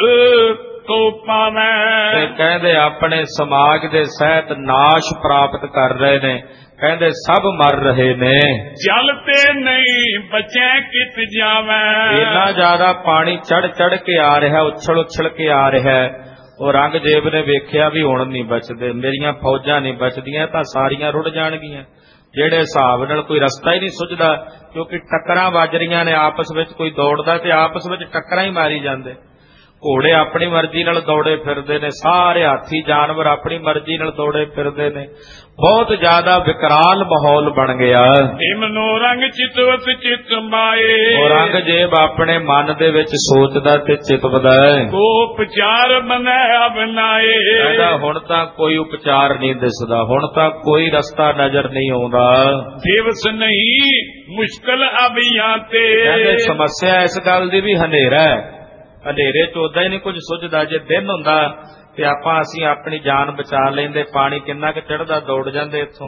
ਤੋ ਪਾਵੈ। ਤੇ ਕਹਿੰਦੇ ਆਪਣੇ ਸਮਾਜ ਦੇ ਸਹਿਤ ਨਾਸ਼ ਪ੍ਰਾਪਤ ਕਰ ਰਹੇ ਨੇ। ਕਹਿੰਦੇ ਸਭ ਮਰ ਰਹੇ ਨੇ। ਜਲ ਤੇ ਨਹੀਂ ਬਚੈ ਕਿਤ ਜਾਵੈ। ਇੰਨਾ ਜ਼ਿਆਦਾ ਪਾਣੀ ਚੜ ਚੜ ਕੇ ਆ ਰਿਹਾ, ਉਛਲ ਉਛਲ ਕੇ ਆ ਰਿਹਾ। ਔਰੰਗਜ਼ੇਬ ਨੇ ਵੇਖਿਆ ਵੀ ਹੁਣ ਨਹੀਂ ਬਚਦੇ, ਮੇਰੀਆਂ ਫੌਜਾਂ ਨਹੀਂ ਬਚਦੀਆਂ, ਤਾਂ ਸਾਰੀਆਂ ਰੁੜ ਜਾਣਗੀਆਂ। ਜਿਹੜੇ ਹਿਸਾਬ ਨਾਲ ਕੋਈ ਰਸਤਾ ਹੀ ਨਹੀਂ ਸੁਝਦਾ, ਕਿਉਂਕਿ ਟੱਕਰਾਂ ਵੱਜ ਰਹੀਆਂ ਨੇ ਆਪਸ ਵਿੱਚ। ਕੋਈ ਦੌੜਦਾ ਤੇ ਆਪਸ ਵਿੱਚ ਟੱਕਰਾਂ ਹੀ ਮਾਰੀ ਜਾਂਦੇ। ਘੋੜੇ ਆਪਣੀ ਮਰਜ਼ੀ ਨਾਲ ਦੌੜੇ ਫਿਰਦੇ ਨੇ, ਸਾਰੇ ਹਾਥੀ ਜਾਨਵਰ ਆਪਣੀ ਮਰਜ਼ੀ ਨਾਲ ਦੌੜੇ ਫਿਰਦੇ ਨੇ। ਬਹੁਤ ਜ਼ਿਆਦਾ ਵਿਕਰਾਲ ਮਾਹੌਲ ਬਣ ਗਿਆ। ਮਨੋ ਰੰਗ ਚਿਤਵਤ ਚਿਤ ਮਾਏ। ਔਰੰਗਜ਼ੇਬ ਆਪਣੇ ਮਨ ਦੇ ਵਿੱਚ ਸੋਚਦਾ ਤੇ ਚਿਤਵਦਾ ਹੈ। ਕੋ ਉਪਚਾਰ ਬਣਾਇਆ ਬਣਾਏ। ਕਹਿੰਦਾ ਹੁਣ ਤਾਂ ਕੋਈ ਉਪਚਾਰ ਨਹੀਂ ਦਿਸਦਾ, ਹੁਣ ਤਾਂ ਕੋਈ ਰਸਤਾ ਨਜ਼ਰ ਨਹੀਂ ਆਉਂਦਾ। ਦਿਵਸ ਨਹੀਂ ਮੁਸ਼ਕਲ ਅਬੀਆਂ ਤੇ। ਕਹਿੰਦੇ ਸਮੱਸਿਆ ਇਸ ਗੱਲ ਦੀ ਵੀ ਹਨੇਰਾ ਹੈ, ਹਨੇਰੇ ਚ ਉਦਾਂ ਹੀ ਨਹੀਂ ਕੁਝ ਸੁਝਦਾ। ਜੇ ਦਿਨ ਹੁੰਦਾ ਤੇ ਅਸੀਂ ਆਪਣੀ ਜਾਨ ਬਚਾ ਲੈਂਦੇ, ਪਾਣੀ ਕਿੰਨਾ ਕੁ ਚੜ੍ਹਦਾ, ਦੌੜ ਜਾਂਦੇ ਇੱਥੋਂ।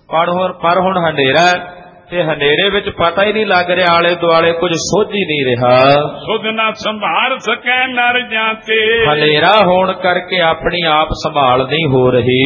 ਪਰ ਹੁਣ ਹਨੇਰਾ ਤੇ ਹਨੇਰੇ ਵਿੱਚ ਪਤਾ ਹੀ ਨਹੀਂ ਲੱਗ ਰਿਹਾ, ਆਲੇ ਦੁਆਲੇ ਕੁਝ ਸੁੱਝ ਹੀ ਨਹੀਂ ਰਿਹਾ। ਸੁਧ ਨਾ ਸੰਭਾਲ ਸਕੈ ਨਰ ਜਾਂਤੇ। ਹਨੇਰਾ ਹੋਣ ਕਰਕੇ ਆਪਣੀ ਆਪ ਸੰਭਾਲ ਨਹੀਂ ਹੋ ਰਹੀ।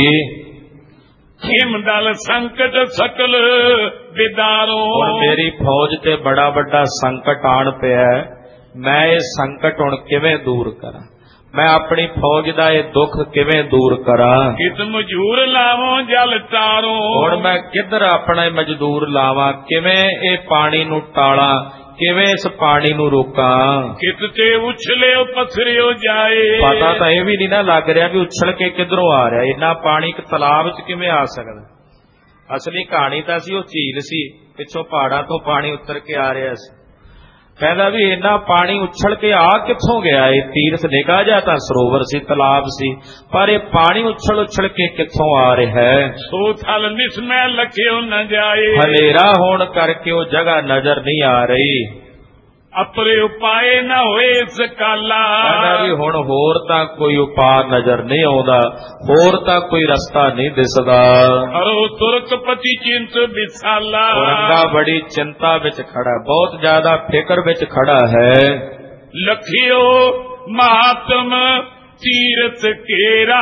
ਖਿਮ ਦਲ ਸੰਕਟ ਸਕਲ ਬਿਦਾਰੋ। ਹੁਣ ਮੇਰੀ ਫੌਜ ਤੇ ਬੜਾ ਵੱਡਾ ਸੰਕਟ ਆਣ ਪਿਆ। ਮੈਂ ਇਹ ਸੰਕਟ ਹੁਣ ਕਿਵੇਂ ਦੂਰ ਕਰਾਂ? ਮੈਂ ਆਪਣੀ ਫੌਜ ਦਾ ਇਹ ਦੁੱਖ ਕਿਵੇਂ ਦੂਰ ਕਰਾਂ? ਕਿਤ ਮਜੂਰ ਲਾਵਾਂ ਜਲ ਤਾਰੋ। ਹੁਣ ਮੈਂ ਕਿੱਧਰ ਆਪਣਾ ਮਜ਼ਦੂਰ ਲਾਵਾਂ? ਕਿਵੇਂ ਇਹ ਪਾਣੀ ਨੂੰ ਟਾਲਾਂ? ਕਿਵੇਂ ਇਸ ਪਾਣੀ ਨੂੰ ਰੋਕਾਂ? ਕਿਤ ਤੇ ਉਛਲਿਓ ਪਥਰਿਓ ਜਾਏ। ਪਤਾ ਤਾਂ ਇਹ ਵੀ ਨਹੀਂ ਨਾ ਲੱਗ ਰਿਹਾ ਵੀ ਉਛਲ ਕੇ ਕਿੱਧਰੋਂ ਆ ਰਿਹਾ। ਇੰਨਾ ਪਾਣੀ ਇੱਕ ਤਲਾਬ 'ਚ ਕਿਵੇਂ ਆ ਸਕਦਾ? ਅਸਲੀ ਕਹਾਣੀ ਤਾਂ ਸੀ ਉਹ ਝੀਲ ਸੀ, ਪਿੱਛੋਂ ਪਹਾੜਾਂ ਤੋਂ ਪਾਣੀ ਉੱਤਰ ਕੇ ਆ ਰਿਹਾ ਸੀ। ਕਹਿੰਦਾ ਵੀ ਇੰਨਾ ਪਾਣੀ ਉਛਲ ਕੇ ਆ ਕਿੱਥੋਂ ਗਿਆ? ਇਹ ਤੀਰਥ ਨਿਗਾਹ ਜਾ ਤਾਂ ਸਰੋਵਰ ਸੀ, ਤਲਾਬ ਸੀ, ਪਰ ਇਹ ਪਾਣੀ ਉਛਲ ਕੇ ਕਿੱਥੋਂ ਆ ਰਿਹਾ ਹੈ? ਸੋ ਥਲ ਨਿਸਮੈ ਲਖਿਓ ਨ ਜਾਏ। ਹਨੇਰਾ ਹੋਣ ਕਰਕੇ ਉਹ ਜਗ੍ਹਾ ਨਜ਼ਰ ਨਹੀਂ ਆ ਰਹੀ। ਅਪਰੇ ਉਪਾਏ ਨਾ ਹੋਏ ਇਸ ਕਾਲਾ। ਕਹਿੰਦਾ ਵੀ ਹੁਣ ਹੋਰ ਤਾਂ ਕੋਈ ਉਪਾਅ ਨਜ਼ਰ ਨਹੀਂ ਆਉਂਦਾ, ਹੋਰ ਤਾਂ ਕੋਈ ਰਸਤਾ ਨਹੀਂ ਦਿਸਦਾ। ਹਰੋ ਤੁਰਕ ਪਤੀ ਚਿੰਤ ਵਿਸਾਲਾ। ਔਰੰਗਾ ਬੜੀ ਚਿੰਤਾ ਵਿੱਚ ਖੜਾ, ਬਹੁਤ ਜ਼ਿਆਦਾ ਫਿਕਰ ਵਿੱਚ ਖੜਾ ਹੈ। ਲਖਿਓ ਮਹਾਤਮ ਤੀਰਥ ਕੇਰਾ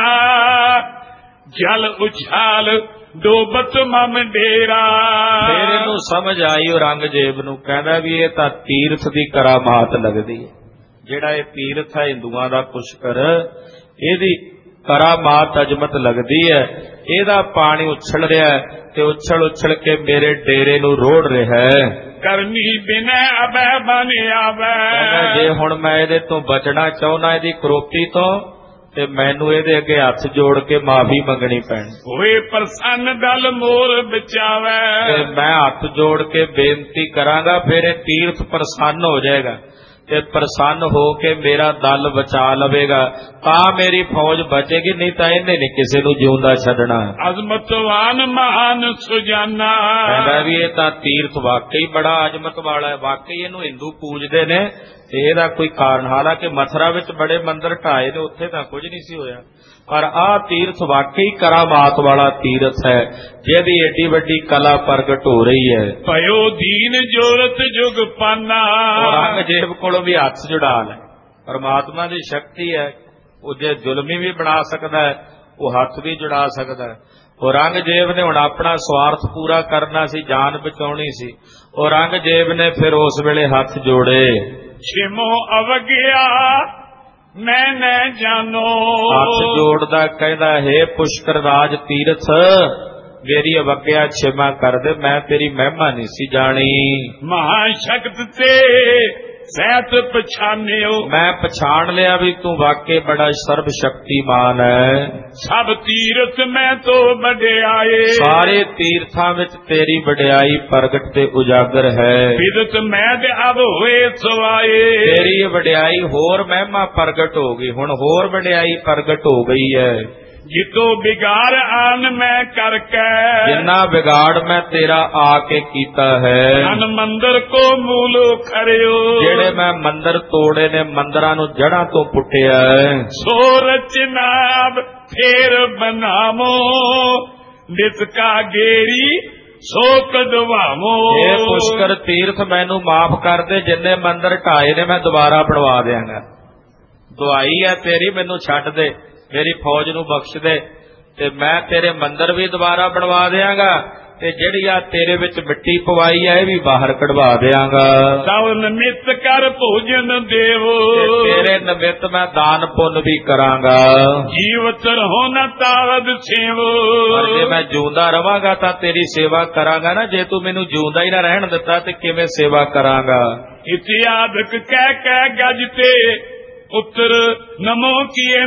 ਜਲ ਉਛਾਲ ਡੋਬਤ ਮਮ ਡੇਰਾ। ਫਿਰ ਇਹਨੂੰ ਸਮਝ ਆਈ ਔਰੰਗਜ਼ੇਬ ਨੂੰ। ਕਹਿੰਦਾ ਵੀ ਇਹ ਤਾਂ ਤੀਰਥ ਦੀ ਕਰਾਮਾਤ ਲੱਗਦੀ ਹੈ। ਜਿਹੜਾ ਇਹ ਤੀਰਥ ਹੈ ਹਿੰਦੂਆਂ ਦਾ ਪੁਸ਼ਕਰ, ਇਹਦੀ ਕਰਾਮਾਤ ਅਜਮਤ ਲੱਗਦੀ ਹੈ। ਇਹਦਾ ਪਾਣੀ ਉਛਲ ਰਿਹਾ ਤੇ ਉਛਲ ਕੇ ਮੇਰੇ ਡੇਰੇ ਨੂੰ ਰੋੜ ਰਿਹਾ ਹੈ। ਕਰਨੀ ਬਿਨੈ ਅਬੈ ਬਨ ਆਵੈ। ਜੇ ਹੁਣ ਮੈਂ ਇਹਦੇ ਤੋਂ ਬਚਣਾ ਚਾਹੁੰਦਾ, ਇਹਦੀ ਕਰੋਪੀ ਤੋਂ, ਤੇ ਮੈਨੂੰ ਇਹਦੇ ਅੱਗੇ ਹੱਥ ਜੋੜ ਕੇ ਮਾਫੀ ਮੰਗਣੀ ਪੈਣੀ। ਹੋਏ ਪ੍ਰਸੰਨ ਦਲ ਮੋਰ ਬਚਾਵੇ, ਤੇ ਮੈਂ ਹੱਥ ਜੋੜ ਕੇ ਬੇਨਤੀ ਕਰਾਂਗਾ, ਫਿਰ ਇਹ ਤੀਰਥ ਪ੍ਰਸੰਨ ਹੋ ਜਾਏਗਾ ਤੇ ਪ੍ਰਸੰਨ ਹੋ ਕੇ ਮੇਰਾ ਦਲ ਬਚਾ ਲਵੇਗਾ, ਤਾਂ ਮੇਰੀ ਫੌਜ ਬਚੇਗੀ, ਨਹੀਂ ਤਾਂ ਇਹਨੇ ਨਹੀਂ ਕਿਸੇ ਨੂੰ ਜਿਉਂਦਾ ਛੱਡਣਾ। ਅਜ਼ਮਤਵਾਨ ਮਹਾਨ ਸੁਜਾਨਾ, ਕਹਿੰਦਾ ਵੀ ਇਹ ਤਾਂ ਤੀਰਥ ਵਾਕਈ ਬੜਾ ਅਜ਼ਮਤ ਵਾਲਾ ਹੈ, ਵਾਕਈ ਇਹਨੂੰ ਹਿੰਦੂ ਪੂਜਦੇ ਨੇ ਤੇ ਇਹਦਾ ਕੋਈ ਕਾਰਨ, ਹਾਲਾਂਕਿ ਮਥੁਰਾ ਵਿੱਚ ਬੜੇ ਮੰਦਿਰ ਢਾਏ ਨੇ, ਉੱਥੇ ਤਾਂ ਕੁਝ ਨਹੀਂ ਸੀ ਹੋਇਆ, ਪਰ ਆਹ ਤੀਰਥ ਵਾਕਈ ਕਰਾਮਾਤ ਵਾਲਾ ਤੀਰਥ ਹੈ, ਜਿਹਦੀ ਏਡੀ ਵੱਡੀ ਕਲਾ ਪ੍ਰਗਟ ਹੋ ਰਹੀ ਹੈ। ਭਇਓ ਦੀਨ ਜੋਰਤ ਜੁਗ ਪਾਨਾ, ਔਰੰਗਜ਼ੇਬ ਕੋਲੋਂ ਵੀ ਹੱਥ ਜੁੜਾ ਲੈ, ਪਰਮਾਤਮਾ ਦੀ ਸ਼ਕਤੀ ਹੈ, ਉਹ ਜੇ ਜ਼ੁਲਮੀ ਵੀ ਬਣਾ ਸਕਦਾ ਹੈ, ਉਹ ਹੱਥ ਵੀ ਜੁੜਾ ਸਕਦਾ ਹੈ। ਔਰੰਗਜ਼ੇਬ ਨੇ ਹੁਣ ਆਪਣਾ ਸਵਾਰਥ ਪੂਰਾ ਕਰਨਾ ਸੀ, ਜਾਨ ਬਚਾਉਣੀ ਸੀ, ਔਰੰਗਜ਼ੇਬ ਨੇ ਫਿਰ ਉਸ ਵੇਲੇ ਹੱਥ ਜੋੜੇ। ਛਿਮੋ ਅਵਗਿਆ ਮੈਂ ਨੈ ਜਾਨੋ, ਹੱਥ ਜੋੜਦਾ ਕਹਿੰਦਾ, ਹੇ ਪੁਸ਼ਕਰ ਰਾਜ ਤੀਰਥ, ਮੇਰੀ ਅਵਗਿਆ ਛਿਮਾ ਕਰ ਦੇ, ਮੈਂ ਤੇਰੀ ਮਹਿਮਾ ਨਹੀਂ ਸੀ ਜਾਣੀ। ਮਹਾ ਸ਼ਕਤ ਤੇ ਸਹਿਤ ਪਛਾਨਿਓ, ਮੈਂ ਪਛਾਣ ਲਿਆ ਵੀ ਤੂੰ ਵਾਕਈ ਬੜਾ ਸਰਬ ਸ਼ਕਤੀਮਾਨ ਹੈ। ਸਭ ਤੀਰਥ ਮੈਂ ਤੋਂ ਵਡਿਆਏ, ਸਾਰੇ ਤੀਰਥਾਂ ਵਿੱਚ ਤੇਰੀ ਵਡਿਆਈ ਪ੍ਰਗਟ ਤੇ ਉਜਾਗਰ ਹੈ। ਵਿਦਤ ਮੈਂ ਤੇ ਅਬ ਹੋਏ ਸਵਾਏ, ਤੇਰੀ ਵਡਿਆਈ ਹੋਰ ਮਹਿਮਾ ਪ੍ਰਗਟ ਹੋ ਗਈ, ਹੁਣ ਹੋਰ ਵਡਿਆਈ ਪ੍ਰਗਟ ਹੋ ਗਈ ਹੈ। ਜਿਤੋ ਬਿਗਾੜ ਆਨ ਮੈਂ ਕਰਕੇ, ਜਿੰਨਾ ਵਿਗਾੜ ਮੈਂ ਤੇਰਾ ਆ ਕੇ ਕੀਤਾ ਹੈ। ਅਨ ਮੰਦਰ ਕੋ ਮੂਲ ਖਰਿਓ, ਜਿਹੜੇ ਮੈਂ ਮੰਦਰ ਤੋੜੇ ਨੇ, ਮੰਦਰਾਂ ਨੂੰ ਜੜਾਂ ਤੋਂ ਪੁੱਟਿਆ ਹੈ। ਸੋ ਰਚਨਾਬ ਫੇਰ ਬਨਾਮੋ, ਨਿਤ ਕਾ ਗੇਰੀ ਸੋ ਕਦਵਾਮੋ। ਇਹ ਪੁਸ਼ਕਰ ਤੀਰਥ ਮੈਨੂੰ ਮਾਫ ਕਰ ਦੇ, ਜਿੰਨੇ ਮੰਦਰ ਢਾਏ ਨੇ ਮੈਂ ਦੁਬਾਰਾ ਬਣਵਾ ਦਿਆਂਗਾ। ਦੁਆਈ ਹੈ ਤੇਰੀ, ਮੈਨੂੰ ਛੱਡ ਦੇ, ਮੇਰੀ ਫੌਜ ਨੂੰ ਬਖਸ਼ ਦੇ, ਤੇ ਮੈਂ ਤੇਰੇ ਮੰਦਰ ਵੀ ਦੁਬਾਰਾ ਬਣਵਾ ਦਿਆਂਗਾ, ਤੇ ਜਿਹੜੀ ਆ ਤੇਰੇ ਵਿੱਚ ਮਿੱਟੀ ਪਵਾਈ ਹੈ ਇਹ ਵੀ ਬਾਹਰ ਕਢਵਾ ਦਿਆਂਗਾ। ਸਭ ਨਿਮਿਤ ਕਰ ਭੋਜਨ ਦੇਵ, ਤੇਰੇ ਨਿਮਿਤ ਮੈਂ ਦਾਨ ਪੁੰਨ ਵੀ ਕਰਾਂਗਾ। ਜੀਵਤ ਰਹੋ ਨਾ ਤਾਵਦ ਸੇਵ, ਪਰ ਜੇ ਮੈਂ ਜਿਉਂਦਾ ਰਵਾਂਗਾ ਤਾਂ ਤੇਰੀ ਸੇਵਾ ਕਰਾਂਗਾ ਨਾ, ਜੇ ਤੂੰ ਮੈਨੂੰ ਜਿਉਂਦਾ ਹੀ ਨਾ ਰਹਿਣ ਦਿੱਤਾ ਤੇ ਕਿਵੇਂ ਸੇਵਾ ਕਰਾਂਗਾ। ਇਤਿਆਦਕ ਕਹਿ ਗਜ ਤੇ ਉੱਤਰ ਨਮੋ ਕੀਏ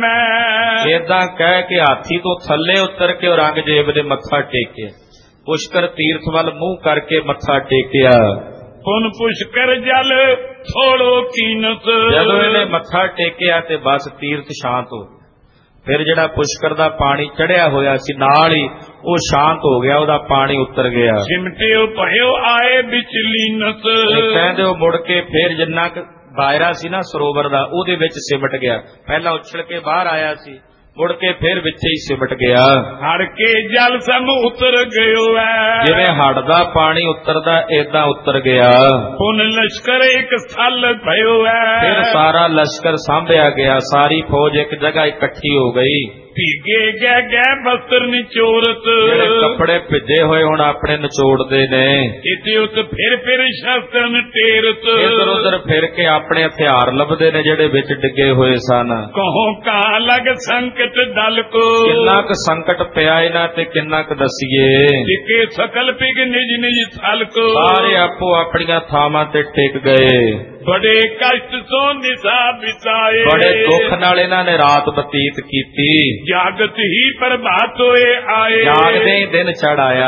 ਮੈਂ ਏਦਾਂ ਕਹਿ ਕੇ ਹਾਥੀ ਤੋਂ ਥੱਲੇ ਉਤਰ ਕੇ ਔਰੰਗਜ਼ੇਬ ਦੇ ਮੱਥਾ ਟੇਕਿਆ, ਪੁਸ਼ਕਰ ਤੀਰਥ ਵੱਲ ਮੂੰਹ ਕਰਕੇ ਮੱਥਾ ਟੇਕਿਆ। ਪੁਨ ਪੁਸ਼ਕਰ ਜਲ ਥੋੜੋ ਕੀਨਤ, ਜਦੋਂ ਇਹਨੇ ਮੱਥਾ ਟੇਕਿਆ ਤੇ ਬਸ ਤੀਰਥ ਸ਼ਾਂਤ ਹੋ ਗਿਆ। ਫਿਰ ਜਿਹੜਾ ਪੁਸ਼ਕਰ ਦਾ ਪਾਣੀ ਚੜਿਆ ਹੋਇਆ ਸੀ ਨਾਲ ਹੀ ਉਹ ਸ਼ਾਂਤ ਹੋ ਗਿਆ, ਉਹਦਾ ਪਾਣੀ ਉਤਰ ਗਿਆ। ਸਿਮਟਿਓ ਭਇਓ ਆਏ ਵਿਚਲੀਨਤ, ਕਹਿੰਦੇ ਉਹ ਮੁੜ ਕੇ ਫਿਰ ਜਿੰਨਾ ਦਾਇਰਾ ਸੀ ਨਾ ਸਰੋਵਰ ਦਾ, ਉਹਦੇ ਵਿੱਚ ਸਿਮਟ ਗਿਆ। ਪਹਿਲਾਂ ਉਛਲ ਕੇ ਬਾਹਰ ਆਇਆ ਸੀ, ਮੁੜ ਕੇ ਫਿਰ ਵਿੱਚੇ ਹੀ ਸਿਮਟ ਗਿਆ। ਹੜ ਕੇ ਜਲ ਸਮ ਉਤਰ ਗਇਓ ਹੈ, ਜਿਵੇਂ ਹੜ ਦਾ ਪਾਣੀ ਉਤਰਦਾ ਏਦਾਂ ਉਤਰ ਗਿਆ। ਪੁਨ ਲਸ਼ਕਰ ਇੱਕ ਸਥਲ ਭਇਓ ਹੈ, ਫਿਰ ਸਾਰਾ ਲਸ਼ਕਰ ਸਾਂਭਿਆ ਗਿਆ, ਸਾਰੀ ਫੌਜ ਇੱਕ ਜਗ੍ਹਾ ਇਕੱਠੀ ਹੋ ਗਈ। ਭੀਗੇ ਗਏ ਬਸਤਰ ਨਿਚੋੜਤ, ਜਿਹੜੇ ਕੱਪੜੇ ਭਿੱਜੇ ਹੋਏ ਹੁਣ ਆਪਣੇ ਨਿਚੋੜਦੇ ਨੇ। ਇੱਥੇ ਉੱਤ ਫਿਰ ਸ਼ਸਤਰ ਟੇਰਤ, ਇੱਧਰ ਉੱਧਰ ਫਿਰ ਕੇ ਆਪਣੇ ਹਥਿਆਰ ਲੱਭਦੇ ਨੇ ਜਿਹੜੇ ਵਿੱਚ ਡਿੱਗੇ ਹੋਏ ਸਨ। ਕਹੋ ਕਾ ਲਗ ਸੰਕਟ ਦਲ ਕੋ, ਕਿੰਨਾ ਕੁ ਸੰਕਟ ਪਿਆ ਇਹਨਾਂ ਤੇ ਕਿੰਨਾ ਕੁ ਦਸੀਏ। ਟਿਕੇ ਸਕਲ ਪਿਗ ਨਿਜ ਨਿਜ ਥਲ ਕੋ, ਸਾਰੇ ਆਪੋ ਆਪਣੀਆਂ ਥਾਵਾਂ ਤੇ ਟਿਕ ਗਏ। ਬੜੇ ਕਸ਼ਟ ਸੋ ਨਿਸਾ ਬਿਤਾਏ, ਬੜੇ ਦੁੱਖ ਨਾਲ ਇਹਨਾਂ ਨੇ ਰਾਤ ਬਤੀਤ ਕੀਤੀ। ਜਾਗਤ ਹੀ ਪ੍ਰਭਾਤ ਹੋਏ ਆਏ, ਜਾਗਦੇ ਹੀ ਦਿਨ ਚੜ ਆਇਆ।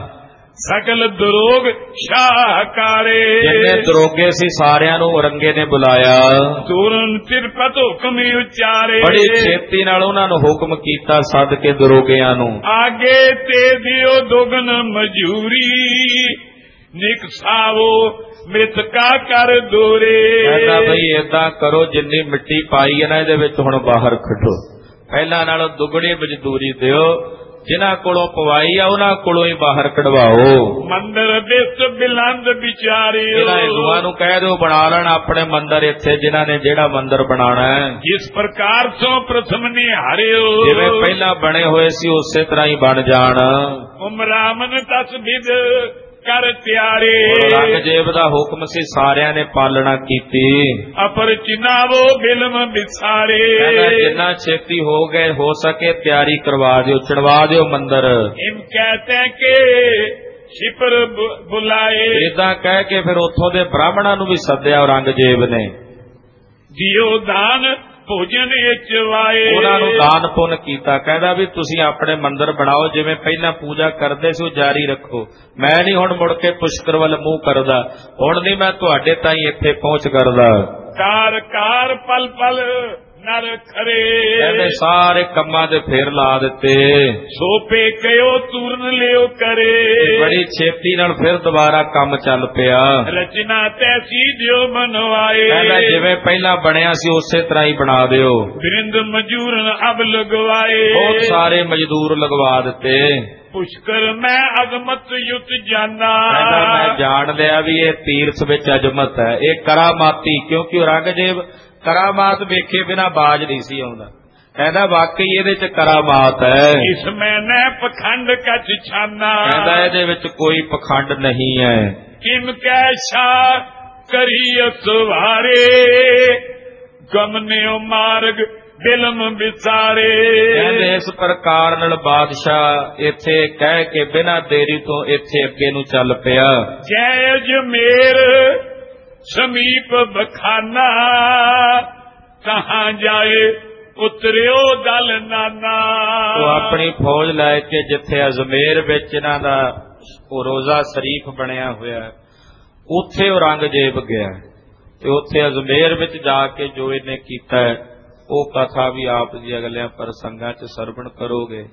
ਸਕਲ ਦਰੋਗ ਸ਼ਾਹਕਾਰੇ, ਜਿੰਨੇ ਦਰੋਗੇ ਸੀ ਸਾਰਿਆਂ ਨੂੰ ਔਰੰਗੇ ਨੇ ਬੁਲਾਇਆ। ਤੁਰਨ ਤਿਰਪਤ ਹੁਕਮ ਉਚਾਰੇ, ਬੜੀ ਛੇਤੀ ਨਾਲ ਉਹਨਾਂ ਨੂੰ ਹੁਕਮ ਕੀਤਾ ਸੱਦ ਕੇ ਦਰੋਗਿਆਂ ਨੂੰ। ਆਗੇ ਤੇ ਦਿਓ ਦੁਗਨ ਮਜੂਰੀ, ਨਿਕਸਾਵੋ ਮ੍ਰਿਤਕਾ ਕਰ ਦੋਰੇ। ਕਹਿੰਦਾ ਬਈ ਏਦਾਂ ਕਰੋ, ਜਿੰਨੀ ਮਿੱਟੀ ਪਾਈ ਹੈ ਨਾ ਇਹਦੇ ਵਿੱਚ ਹੁਣ ਬਾਹਰ ਕੱਢੋ, ਪਹਿਲਾਂ ਨਾਲੋਂ ਦੁੱਗਣੀ ਮਜ਼ਦੂਰੀ ਦਿਓ, ਜਿਨ੍ਹਾਂ ਕੋਲੋਂ ਪਵਾਈ ਆ ਉਹਨਾਂ ਕੋਲੋਂ ਹੀ ਬਾਹਰ ਕਢਵਾਓ। ਮੰਦਰ ਦੇਸ ਬਿਲੰਦ ਵਿਚਾਰਿਓ, ਇਹਨਾਂ ਹਿੰਦੂਆਂ ਨੂੰ ਕਹਿ ਦਿਓ ਬਣਾ ਲੈਣ ਆਪਣੇ ਮੰਦਰ ਇੱਥੇ, ਜਿਨ੍ਹਾਂ ਨੇ ਜਿਹੜਾ ਮੰਦਰ ਬਣਾਉਣਾ ਹੈ। ਜਿਸ ਪ੍ਰਕਾਰ ਤੋਂ ਪ੍ਰਥਮ ਨਿਹਾਰਿਓ, ਜਿਵੇਂ ਪਹਿਲਾਂ ਬਣੇ ਹੋਏ ਸੀ ਉਸੇ ਤਰ੍ਹਾਂ ਹੀ ਬਣ ਜਾਣ। ਉਮਰਾਮਨ ਤਸਬਿਦ ਕਰ ਤਿਆਰੇ, ਔਰੰਗਜ਼ੇਬ ਦਾ ਹੁਕਮ ਸੀ, ਸਾਰਿਆਂ ਨੇ ਪਾਲਣਾ ਕੀਤੀ। ਅਪਰ ਚਿਨਾਵੋ ਬਿਲਮ ਵਿਸਾਰੇ, ਜਿੰਨਾ ਛੇਤੀ ਹੋ ਗਏ ਹੋ ਸਕੇ ਤਿਆਰੀ ਕਰਵਾ ਦਿਓ, ਚੜਵਾ ਦਿਓ ਮੰਦਰ। ਇਮ ਕਹਤੇ ਕਿ ਸ਼ਿਪਰ ਬੁਲਾਏ, ਏਦਾਂ ਕਹਿ ਕੇ ਫਿਰ ਉੱਥੋਂ ਦੇ ਬ੍ਰਾਹਮਣਾਂ ਨੂੰ ਵੀ ਸੱਦਿਆ ਔਰੰਗਜ਼ੇਬ ਨੇ। ਦਿਓ ਦਾਨ ਭੋਜਨ ਇਚਵਾਏ। ਉਹਨਾਂ ਨੂੰ ਦਾਨ ਪੁੰਨ ਕੀਤਾ। ਕਹਿੰਦਾ ਵੀ ਤੁਸੀਂ ਆਪਣੇ ਮੰਦਿਰ ਬਣਾਓ, ਜਿਵੇਂ ਪਹਿਲਾਂ ਪੂਜਾ ਕਰਦੇ ਸੀ ਉਹ ਜਾਰੀ ਰੱਖੋ। ਮੈਂ ਨਹੀਂ ਹੁਣ ਮੁੜ ਕੇ ਪੁਸ਼ਕਰ ਵੱਲ ਮੂੰਹ ਕਰਦਾ, ਹੁਣ ਨਹੀਂ ਮੈਂ ਤੁਹਾਡੇ ਤਾਈਂ ਇੱਥੇ ਪਹੁੰਚ ਕਰਦਾ। ਕਾਰ ਕਾਰ ਪਲ ਪਲ ਨਰ ਖਰੇ। ਕਹਿੰਦੇ ਸਾਰੇ ਕੰਮਾਂ ਦੇ ਫੇਰ ਲਾ ਦਿੱਤੇ। ਸੋਪੇ ਕਿਓ ਤੂਰਨ ਲਿਓ ਕਰੇ। ਬੜੀ ਛੇਤੀ ਨਾਲ ਫਿਰ ਦੁਬਾਰਾ ਕੰਮ ਚੱਲ ਪਿਆ। ਰਚਨਾ ਤੈਸੀ ਦਿਓ ਮਨਵਾਏ। ਕਹਿੰਦਾ ਜਿਵੇਂ ਪਹਿਲਾਂ ਬਣਿਆ ਸੀ ਉਸੇ ਤਰ੍ਹਾਂ ਹੀ ਬਣਾ ਦਿਓ। ਬਿਰਿੰਦ ਮਜੂਰਨ ਅਬ ਲਗਵਾਏ। ਬਹੁਤ ਸਾਰੇ ਮਜ਼ਦੂਰ ਲਗਵਾ ਦਿੱਤੇ। ਪੁਸ਼ਕਰ ਮੈਂ ਅਜ਼ਮਤ ਯੁਤ ਜਾਨਾ। ਕਹਿੰਦਾ ਮੈਂ ਜਾਣ ਲਿਆ ਵੀ ਇਹ ਤੀਰਥ ਵਿੱਚ ਅਜ਼ਮਤ ਹੈ, ਇਹ ਕਰਾਮਾਤੀ, ਕਿਉਂਕਿ ਔਰੰਗਜ਼ੇਬ ਕਰਾਮਾਤ ਵੇਖੇ ਬਿਨਾ ਬਾਜ ਨਹੀਂ ਸੀ ਆਉਂਦਾ। ਕਹਿੰਦਾ ਵਾਕਈ ਇਹਦੇ ਚ ਕਰਾਮਾਤ ਹੈ। ਇਸ ਮੈਂ ਨੈ ਪਖੰਡ ਕਛ ਛਾਨਾ। ਕਹਿੰਦਾ ਇਹਦੇ ਵਿੱਚ ਕੋਈ ਪਖੰਡ ਨਹੀਂ ਹੈ। ਕਿਮ ਕੈਸ਼ਾ ਕਰੀ ਅਸਵਾਰੇ। ਗਮਨਿਓ ਮਾਰਗ ਬਿਲਮ ਵਿਸਾਰੇ। ਕਹਿੰਦੇ ਇਸ ਪ੍ਰਕਾਰ ਨਾਲ ਬਾਦਸ਼ਾਹ ਇੱਥੇ ਕਹਿ ਕੇ ਬਿਨਾਂ ਦੇਰੀ ਤੋਂ ਇੱਥੇ ਅੱਗੇ ਨੂੰ ਚੱਲ ਪਿਆ। ਜੈ ਅਜਮੇਰ ਸਮੀਪ ਬਖਾਨਾ। ਕਹਾਂ ਜਾਏ ਉਤਰਿਓ ਦਲ ਨਾਨਾ। ਉਹ ਆਪਣੀ ਫੌਜ ਲੈ ਕੇ ਜਿੱਥੇ ਅਜਮੇਰ ਵਿੱਚ ਇਹਨਾਂ ਦਾ ਉਹ ਰੋਜ਼ਾ ਸ਼ਰੀਫ ਬਣਿਆ ਹੋਇਆ ਉੱਥੇ ਔਰੰਗਜ਼ੇਬ ਗਿਆ, ਤੇ ਉੱਥੇ ਅਜਮੇਰ ਵਿੱਚ ਜਾ ਕੇ ਜੋ ਇਹਨੇ ਕੀਤਾ ਉਹ ਕਥਾ ਵੀ ਆਪ ਜੀ ਅਗਲਿਆਂ ਪ੍ਰਸੰਗਾਂ 'ਚ ਸਰਵਣ ਕਰੋਗੇ।